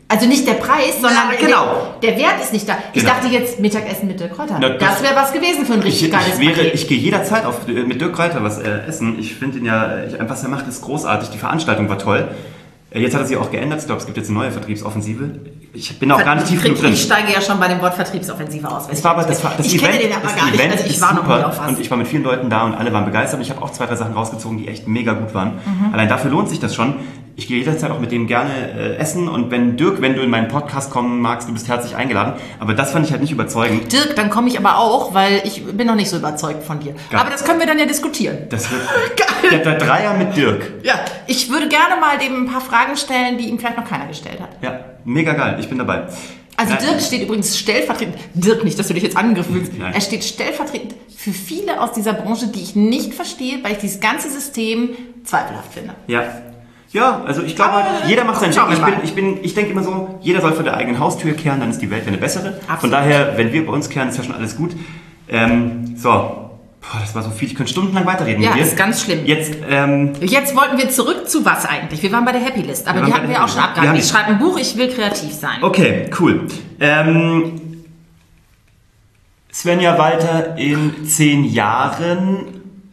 Also nicht der Preis, sondern ja, genau. der, der Wert ist nicht da. Genau. Ich dachte jetzt Mittagessen mit Dirk Kräuter. Na, das das wäre was gewesen für ein richtig ich, geiles ich wäre, Paket. Ich gehe jederzeit auf, mit Dirk Kräuter was äh, essen. Ich finde ihn ja, ich, was er macht, ist großartig. Die Veranstaltung war toll. Jetzt hat er sich auch geändert. Ich glaube, es gibt jetzt eine neue Vertriebsoffensive. Ich bin auch Ver- gar nicht tief genug drin. Ich steige ja schon bei dem Wort Vertriebsoffensive aus. Das war aber, das war, das ich Event, kenne den aber gar nicht. Event also ich war noch nie auf was. Und ich war mit vielen Leuten da und alle waren begeistert. Und ich habe auch zwei, drei Sachen rausgezogen, die echt mega gut waren. Mhm. Allein dafür lohnt sich das schon. Ich gehe jederzeit auch mit dem gerne äh, essen. Und wenn Dirk, wenn du in meinen Podcast kommen magst, du bist herzlich eingeladen. Aber das fand ich halt nicht überzeugend. Dirk, dann komme ich aber auch, weil ich bin noch nicht so überzeugt von dir. Geil. Aber das können wir dann ja diskutieren. Das wird Geil. Der, der Dreier mit Dirk. Ja, ich würde gerne mal dem ein paar Fragen stellen, die ihm vielleicht noch keiner gestellt hat. Ja, mega geil. Ich bin dabei. Also Nein. Dirk steht übrigens stellvertretend, Dirk nicht, dass du dich jetzt angegriffen fühlst, Nein. er steht stellvertretend für viele aus dieser Branche, die ich nicht verstehe, weil ich dieses ganze System zweifelhaft finde. Ja. Ja, also ich glaube, Aber, jeder macht sein Ding. Ich, bin, ich, bin, ich denke immer so, jeder soll vor der eigenen Haustür kehren, dann ist die Welt eine bessere. Absolut. Von daher, wenn wir bei uns kehren, ist ja schon alles gut. Ähm, so, Boah, das war so viel, ich könnte stundenlang weiterreden. Ja, mit dir. Ist ganz schlimm. Jetzt, ähm, Jetzt wollten wir zurück zu was eigentlich? Wir waren bei der Happy List, aber die hatten wir auch schon abgehakt. Ich schreibe ein Buch, ich will kreativ sein. Okay, cool. Ähm, Svenja Walter in zehn Jahren.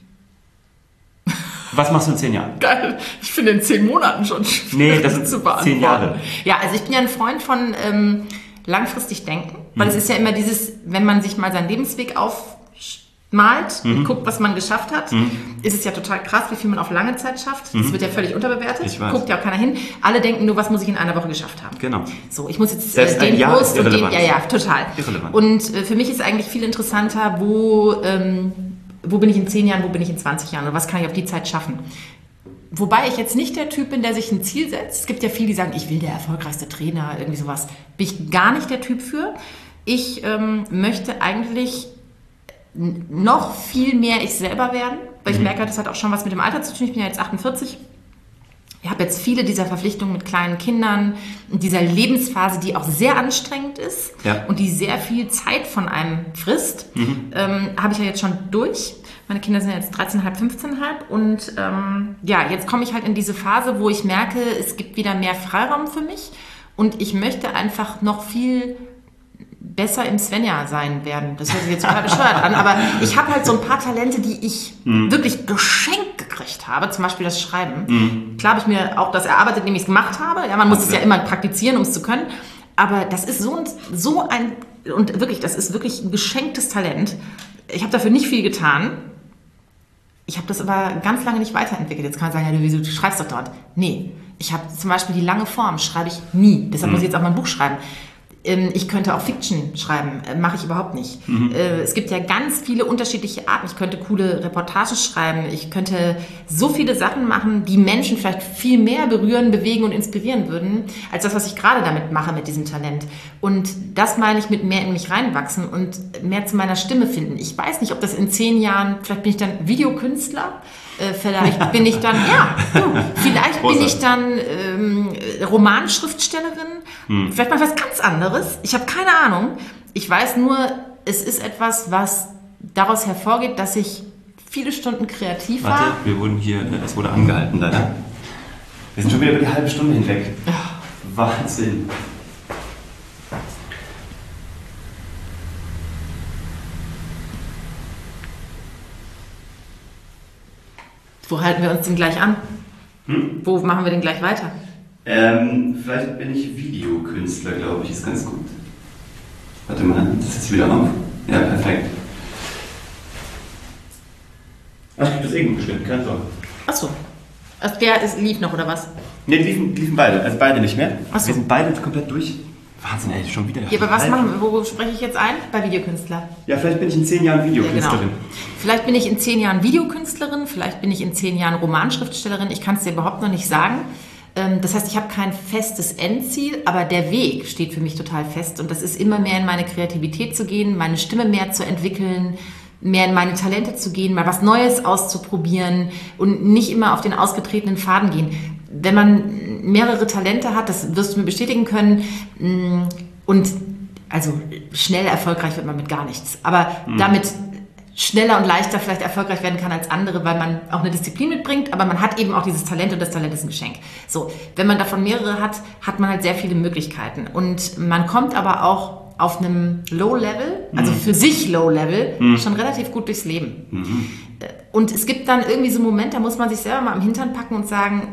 Was machst du in zehn Jahren? Geil. Ich finde in zehn Monaten schon schwierig Nee, das sind zu zehn Jahre. Ja, also ich bin ja ein Freund von ähm, langfristig denken, weil hm. es ist ja immer dieses, wenn man sich mal seinen Lebensweg aufmalt mhm. und guckt, was man geschafft hat, mhm. ist es ja total krass, wie viel man auf lange Zeit schafft. Mhm. Das wird ja völlig unterbewertet. Ich weiß. Guckt ja auch keiner hin. Alle denken nur, was muss ich in einer Woche geschafft haben. Genau. So, ich muss jetzt Selbst äh, den Jahr Post und den, ja, ja, total. Irrelevant. Und äh, für mich ist eigentlich viel interessanter, wo, ähm, wo bin ich in zehn Jahren, wo bin ich in zwanzig Jahren und was kann ich auf die Zeit schaffen. Wobei ich jetzt nicht der Typ bin, der sich ein Ziel setzt. Es gibt ja viele, die sagen, ich will der erfolgreichste Trainer, irgendwie sowas. Bin ich gar nicht der Typ für. Ich ähm, möchte eigentlich noch viel mehr ich selber werden, weil ich mhm. merke, das hat auch schon was mit dem Alter zu tun. Ich bin ja jetzt achtundvierzig. Ich habe jetzt viele dieser Verpflichtungen mit kleinen Kindern, in dieser Lebensphase, die auch sehr anstrengend ist ja. und die sehr viel Zeit von einem frisst, mhm. ähm, habe ich ja jetzt schon durch. Meine Kinder sind jetzt dreizehn Komma fünf, fünfzehn Komma fünf und ähm, ja, jetzt komme ich halt in diese Phase, wo ich merke, es gibt wieder mehr Freiraum für mich und ich möchte einfach noch viel besser im Svenja sein werden. Das hört sich jetzt total bescheuert an, aber ich habe halt so ein paar Talente, die ich mhm. wirklich geschenkt gekriegt habe, zum Beispiel das Schreiben. Mhm. Klar habe ich mir auch das erarbeitet, indem ich es gemacht habe. Ja, man muss okay. es ja immer praktizieren, um es zu können. Aber das ist so, so ein, und wirklich, das ist wirklich ein geschenktes Talent. Ich habe dafür nicht viel getan. Ich habe das aber ganz lange nicht weiterentwickelt. Jetzt kann man sagen, ja, wieso, du schreibst doch dort. Nee, ich habe zum Beispiel die lange Form, schreibe ich nie. Deshalb mhm. muss ich jetzt auch mal ein Buch schreiben. Ich könnte auch Fiction schreiben, mache ich überhaupt nicht. Mhm. Es gibt ja ganz viele unterschiedliche Arten. Ich könnte coole Reportagen schreiben. Ich könnte so viele Sachen machen, die Menschen vielleicht viel mehr berühren, bewegen und inspirieren würden, als das, was ich gerade damit mache mit diesem Talent. Und das meine ich mit mehr in mich reinwachsen und mehr zu meiner Stimme finden. Ich weiß nicht, ob das in zehn Jahren, vielleicht bin ich dann Videokünstler, Äh, vielleicht bin ich dann, ja, du, vielleicht bin ich dann ähm, Romanschriftstellerin, hm. vielleicht mal was ganz anderes. Ich habe keine Ahnung. Ich weiß nur, es ist etwas, was daraus hervorgeht, dass ich viele Stunden kreativ Warte, war. wir wurden hier, es wurde angehalten leider. Wir sind schon wieder über die halbe Stunde hinweg. Wahnsinn. Wo halten wir uns denn gleich an? Hm? Wo machen wir denn gleich weiter? Ähm, vielleicht bin ich Videokünstler, glaube ich, ist ganz gut. Warte mal, das ist wieder auf. Ja, perfekt. Ach, ich habe das irgendwo bestimmt, keine Sorge. Achso. Also der ist, lief noch, oder was? Ne, die liefen, liefen beide, also beide nicht mehr. Achso. Wir sind beide komplett durch. Wahnsinn, ey, schon wieder. Ja, aber was machen wir, wo spreche ich jetzt ein? Bei Videokünstler. Ja, vielleicht bin ich in zehn Jahren Videokünstlerin. Ja, genau. Vielleicht bin ich in zehn Jahren Videokünstlerin, vielleicht bin ich in zehn Jahren Romanschriftstellerin. Ich kann es dir überhaupt noch nicht sagen. Das heißt, ich habe kein festes Endziel, aber der Weg steht für mich total fest. Und das ist immer mehr in meine Kreativität zu gehen, meine Stimme mehr zu entwickeln, mehr in meine Talente zu gehen, mal was Neues auszuprobieren und nicht immer auf den ausgetretenen Faden gehen. Wenn man mehrere Talente hat, das wirst du mir bestätigen können, und also schnell erfolgreich wird man mit gar nichts, aber mhm. damit schneller und leichter vielleicht erfolgreich werden kann als andere, weil man auch eine Disziplin mitbringt, aber man hat eben auch dieses Talent und das Talent ist ein Geschenk. So, wenn man davon mehrere hat, hat man halt sehr viele Möglichkeiten und man kommt aber auch auf einem Low-Level, also für sich Low-Level, mhm. schon relativ gut durchs Leben. Mhm. Und es gibt dann irgendwie so Momente, da muss man sich selber mal am Hintern packen und sagen,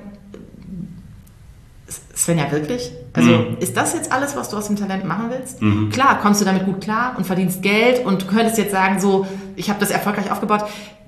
Svenja, wirklich? Also mhm. ist das jetzt alles, was du aus dem Talent machen willst? Mhm. Klar, kommst du damit gut klar und verdienst Geld und könntest jetzt sagen, so, ich habe das erfolgreich aufgebaut.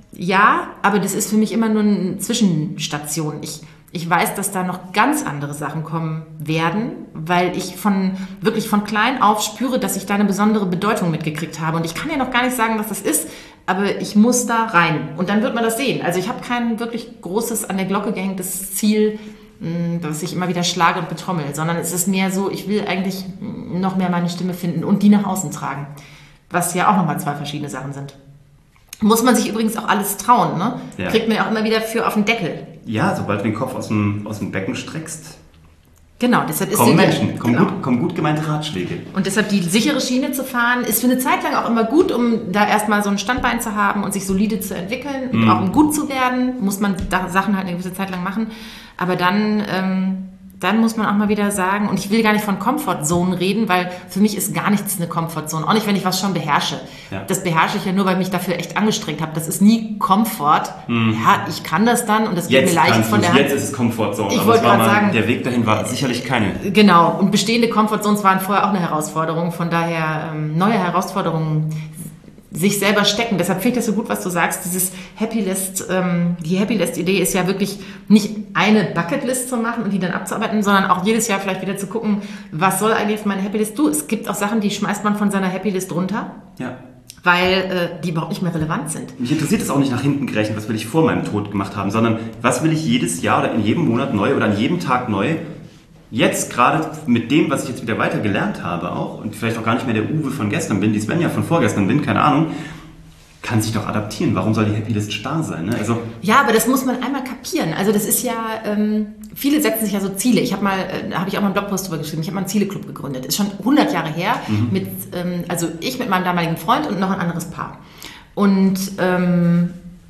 Ja, aber das ist für mich immer nur eine Zwischenstation. Ich, ich weiß, dass da noch ganz andere Sachen kommen werden, weil ich von wirklich von klein auf spüre, dass ich da eine besondere Bedeutung mitgekriegt habe. Und ich kann ja noch gar nicht sagen, was das ist, aber ich muss da rein. Und dann wird man das sehen. Also ich habe kein wirklich großes, an der Glocke gehängtes Ziel, dass ich immer wieder schlage und betrommel, sondern es ist mehr so, ich will eigentlich noch mehr meine Stimme finden und die nach außen tragen, was ja auch nochmal zwei verschiedene Sachen sind. Muss man sich übrigens auch alles trauen, ne? Ja. Kriegt man ja auch immer wieder für auf den Deckel. Ja, sobald du den Kopf aus dem, aus dem Becken streckst, genau, deshalb ist kommen Menschen, kommen, genau. gut, kommen gut gemeinte Ratschläge. Und deshalb die sichere Schiene zu fahren, ist für eine Zeit lang auch immer gut, um da erstmal so ein Standbein zu haben und sich solide zu entwickeln und mm. auch um gut zu werden, muss man da Sachen halt eine gewisse Zeit lang machen. Aber dann, ähm, dann muss man auch mal wieder sagen, und ich will gar nicht von Comfortzone reden, weil für mich ist gar nichts eine Comfortzone. Auch nicht, wenn ich was schon beherrsche. Ja. Das beherrsche ich ja nur, weil ich mich dafür echt angestrengt habe. Das ist nie Komfort. Mm. Ja, ich kann das dann und das geht jetzt mir leicht von der Hand. Jetzt ist es Comfortzone. Ich wollte gerade sagen, der Weg dahin war sicherlich keine. Genau. Und bestehende Comfortzones waren vorher auch eine Herausforderung. Von daher ähm, neue Herausforderungen sich selber stecken. Deshalb finde ich das so gut, was du sagst. Dieses Happy List, ähm, die Happy List-Idee ist ja wirklich nicht eine Bucketlist zu machen und die dann abzuarbeiten, sondern auch jedes Jahr vielleicht wieder zu gucken, was soll eigentlich auf meine Happy List? Du, es gibt auch Sachen, die schmeißt man von seiner Happy List runter. Ja. Weil äh, die überhaupt nicht mehr relevant sind. Mich interessiert es auch nicht nach hinten gerechnet, was will ich vor meinem Tod gemacht haben, sondern was will ich jedes Jahr oder in jedem Monat neu oder an jedem Tag neu jetzt gerade mit dem, was ich jetzt wieder weiter gelernt habe auch und vielleicht auch gar nicht mehr der Uwe von gestern bin, die Svenja von vorgestern bin, keine Ahnung, kann sich doch adaptieren. Warum soll die Happy List starr sein? Ne? Also ja, aber das muss man einmal kapieren. Also das ist ja, ähm, viele setzen sich ja so Ziele. Ich habe mal, äh, habe ich auch mal einen Blogpost drüber geschrieben, ich habe mal einen Ziele-Club gegründet. Ist schon hundert Jahre her. Mhm. Mit, ähm, also ich mit meinem damaligen Freund und noch ein anderes Paar. Und ähm,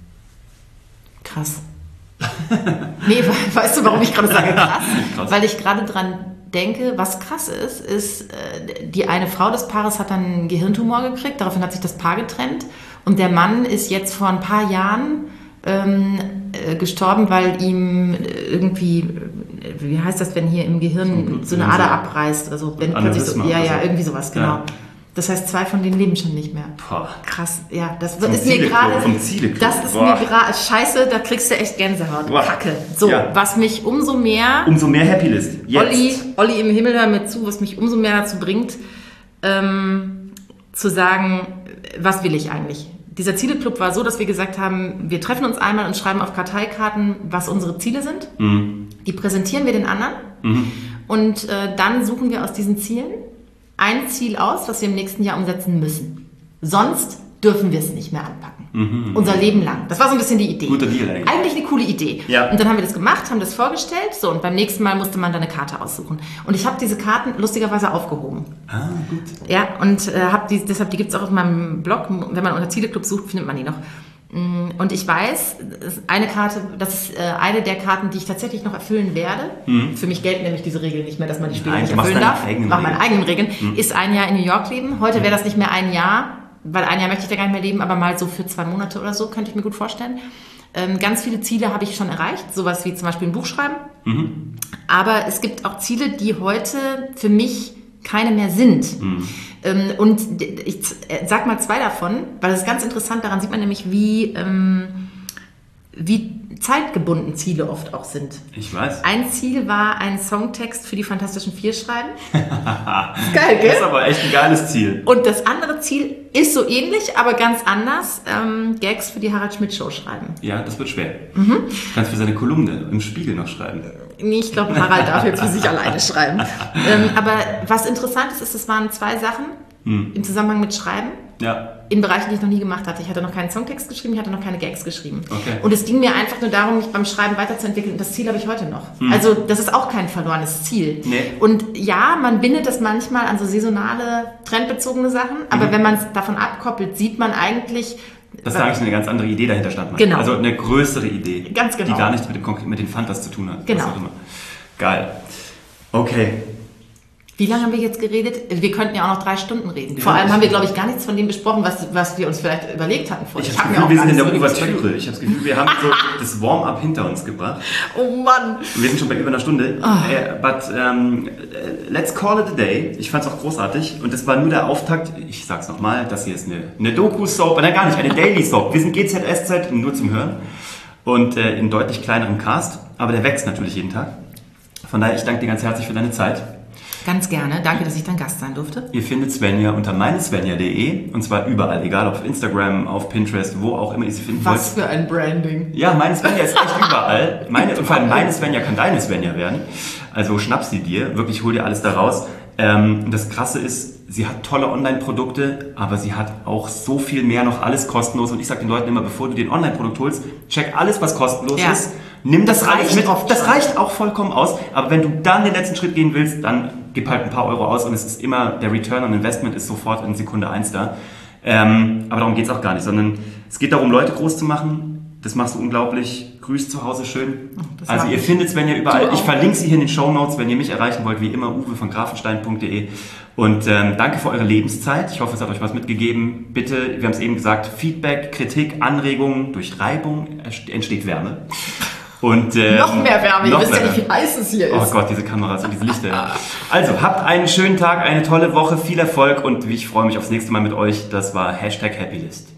krass. Nee, weißt du, warum ich gerade sage krass? krass? Weil ich gerade dran denke, was krass ist, ist, äh, die eine Frau des Paares hat dann einen Gehirntumor gekriegt, daraufhin hat sich das Paar getrennt und der Mann ist jetzt vor ein paar Jahren ähm, äh, gestorben, weil ihm irgendwie, äh, wie heißt das, wenn hier im Gehirn so, so eine Ader abreißt, also wenn plötzlich so, ja, ja, irgendwie sowas, genau. Ja. Das heißt, zwei von denen leben schon nicht mehr. Boah. Krass, ja, das vom ist mir gerade, das ist Boah. mir gerade, scheiße, da kriegst du echt Gänsehaut. Boah. Kacke. So, ja. Was mich umso mehr... Umso mehr Happy List. Jetzt. Olli, Olli im Himmel, hör mir zu, was mich umso mehr dazu bringt, ähm, zu sagen, was will ich eigentlich? Dieser Ziele-Club war so, dass wir gesagt haben, wir treffen uns einmal und schreiben auf Karteikarten, was unsere Ziele sind. Mhm. Die präsentieren wir den anderen. Mhm. Und äh, dann suchen wir aus diesen Zielen ein Ziel aus, was wir im nächsten Jahr umsetzen müssen. Sonst dürfen wir es nicht mehr anpacken. Mhm, Unser Leben lang. Das war so ein bisschen die Idee. Guter Deal eigentlich. Eigentlich eine coole Idee. Ja. Und dann haben wir das gemacht, haben das vorgestellt. So, und beim nächsten Mal musste man dann eine Karte aussuchen. Und ich habe diese Karten lustigerweise aufgehoben. Ah, gut. Ja, und äh, hab die, deshalb, die gibt es auch auf meinem Blog. Wenn man unter Ziele-Club sucht, findet man die noch. Und ich weiß, eine Karte, das ist eine der Karten, die ich tatsächlich noch erfüllen werde. Mhm. Für mich gelten nämlich diese Regeln nicht mehr, dass man die Spiele nicht erfüllen darf. Ich mache meine eigenen Regeln. Mhm. Ist ein Jahr in New York leben. Heute wäre das nicht mehr ein Jahr, weil ein Jahr möchte ich da gar nicht mehr leben, aber mal so für zwei Monate oder so, könnte ich mir gut vorstellen. Ähm, ganz viele Ziele habe ich schon erreicht, sowas wie zum Beispiel ein Buch schreiben. Mhm. Aber es gibt auch Ziele, die heute für mich keine mehr sind. Mhm. Ähm, und ich sag mal zwei davon, weil das ist ganz interessant, daran sieht man nämlich, wie, ähm, wie zeitgebunden Ziele oft auch sind. Ich weiß. Ein Ziel war, einen Songtext für die Fantastischen Vier schreiben. Geil, gell? Das ist aber echt ein geiles Ziel. Und das andere Ziel ist so ähnlich, aber ganz anders, ähm, Gags für die Harald Schmidt Show schreiben. Ja, das wird schwer. Mhm. Du kannst für seine Kolumne im Spiegel noch schreiben. Nee, ich glaube, Harald darf jetzt für sich alleine schreiben. Ähm, aber was interessant ist, ist, es waren zwei Sachen hm. im Zusammenhang mit Schreiben. Ja. In Bereichen, die ich noch nie gemacht hatte. Ich hatte noch keinen Songtext geschrieben, ich hatte noch keine Gags geschrieben. Okay. Und es ging mir einfach nur darum, mich beim Schreiben weiterzuentwickeln. Und das Ziel habe ich heute noch. Hm. Also das ist auch kein verlorenes Ziel. Nee. Und ja, man bindet das manchmal an so saisonale, trendbezogene Sachen. Aber mhm. wenn man es davon abkoppelt, sieht man eigentlich, Dass da eigentlich eine ganz andere Idee dahinter stand. Genau. Also eine größere Idee. Ganz genau. Die gar nichts mit, dem, mit den Fantas zu tun hat. Genau. Was auch immer. Geil. Okay. Wie lange haben wir jetzt geredet? Wir könnten ja auch noch drei Stunden reden. Vor allem haben wir, glaube ich, gar nichts von dem besprochen, was, was wir uns vielleicht überlegt hatten vorher. Ich habe das Gefühl, wir sind in der Ouvertüre. Ich habe das Gefühl, wir haben so das Warm-up hinter uns gebracht. Oh Mann. Wir sind schon bei über einer Stunde. Oh. Uh, but um, let's call it a day. Ich fand es auch großartig. Und das war nur der Auftakt. Ich sag's nochmal, das hier ist eine, eine Doku-Soap. Nein, gar nicht, eine Daily-Soap. Wir sind G Z S-Zeit, nur zum Hören. Und äh, in deutlich kleinerem Cast. Aber der wächst natürlich jeden Tag. Von daher, ich danke dir ganz herzlich für deine Zeit. Ganz gerne. Danke, dass ich dein Gast sein durfte. Ihr findet Svenja unter meinesvenja punkt de und zwar überall, egal ob auf Instagram, auf Pinterest, wo auch immer ihr sie finden wollt. Was für ein Branding. Ja, meine Svenja ist echt überall. Meine, und vor allem meine Svenja kann deine Svenja werden. Also schnapp sie dir, wirklich hol dir alles da raus. Ähm, das Krasse ist, sie hat tolle Online-Produkte, aber sie hat auch so viel mehr, noch alles kostenlos. Und ich sage den Leuten immer, bevor du dir ein Online-Produkt holst, check alles, was kostenlos ja. ist. Nimm das, das alles mit. Oft das schon. reicht auch vollkommen aus. Aber wenn du dann den letzten Schritt gehen willst, dann gib halt ein paar Euro aus und es ist immer, der Return on Investment ist sofort in Sekunde eins da. Ähm, aber darum geht's auch gar nicht, sondern es geht darum, Leute groß zu machen. Das machst du unglaublich. Grüß zu Hause schön. Das also ihr ich. findet Svenja überall. Ich verlinke sie hier in den Shownotes, wenn ihr mich erreichen wollt, wie immer, uwe von grafenstein punkt de. Und ähm, danke für eure Lebenszeit. Ich hoffe, es hat euch was mitgegeben. Bitte, wir haben es eben gesagt, Feedback, Kritik, Anregungen. Durch Reibung entsteht Wärme. Und, ähm, noch mehr Wärme, ihr wisst ja nicht, wie heiß es hier ist. Oh Gott, diese Kameras und diese Lichter. Also, habt einen schönen Tag, eine tolle Woche, viel Erfolg und ich freue mich aufs nächste Mal mit euch. Das war Hashtag Happylist.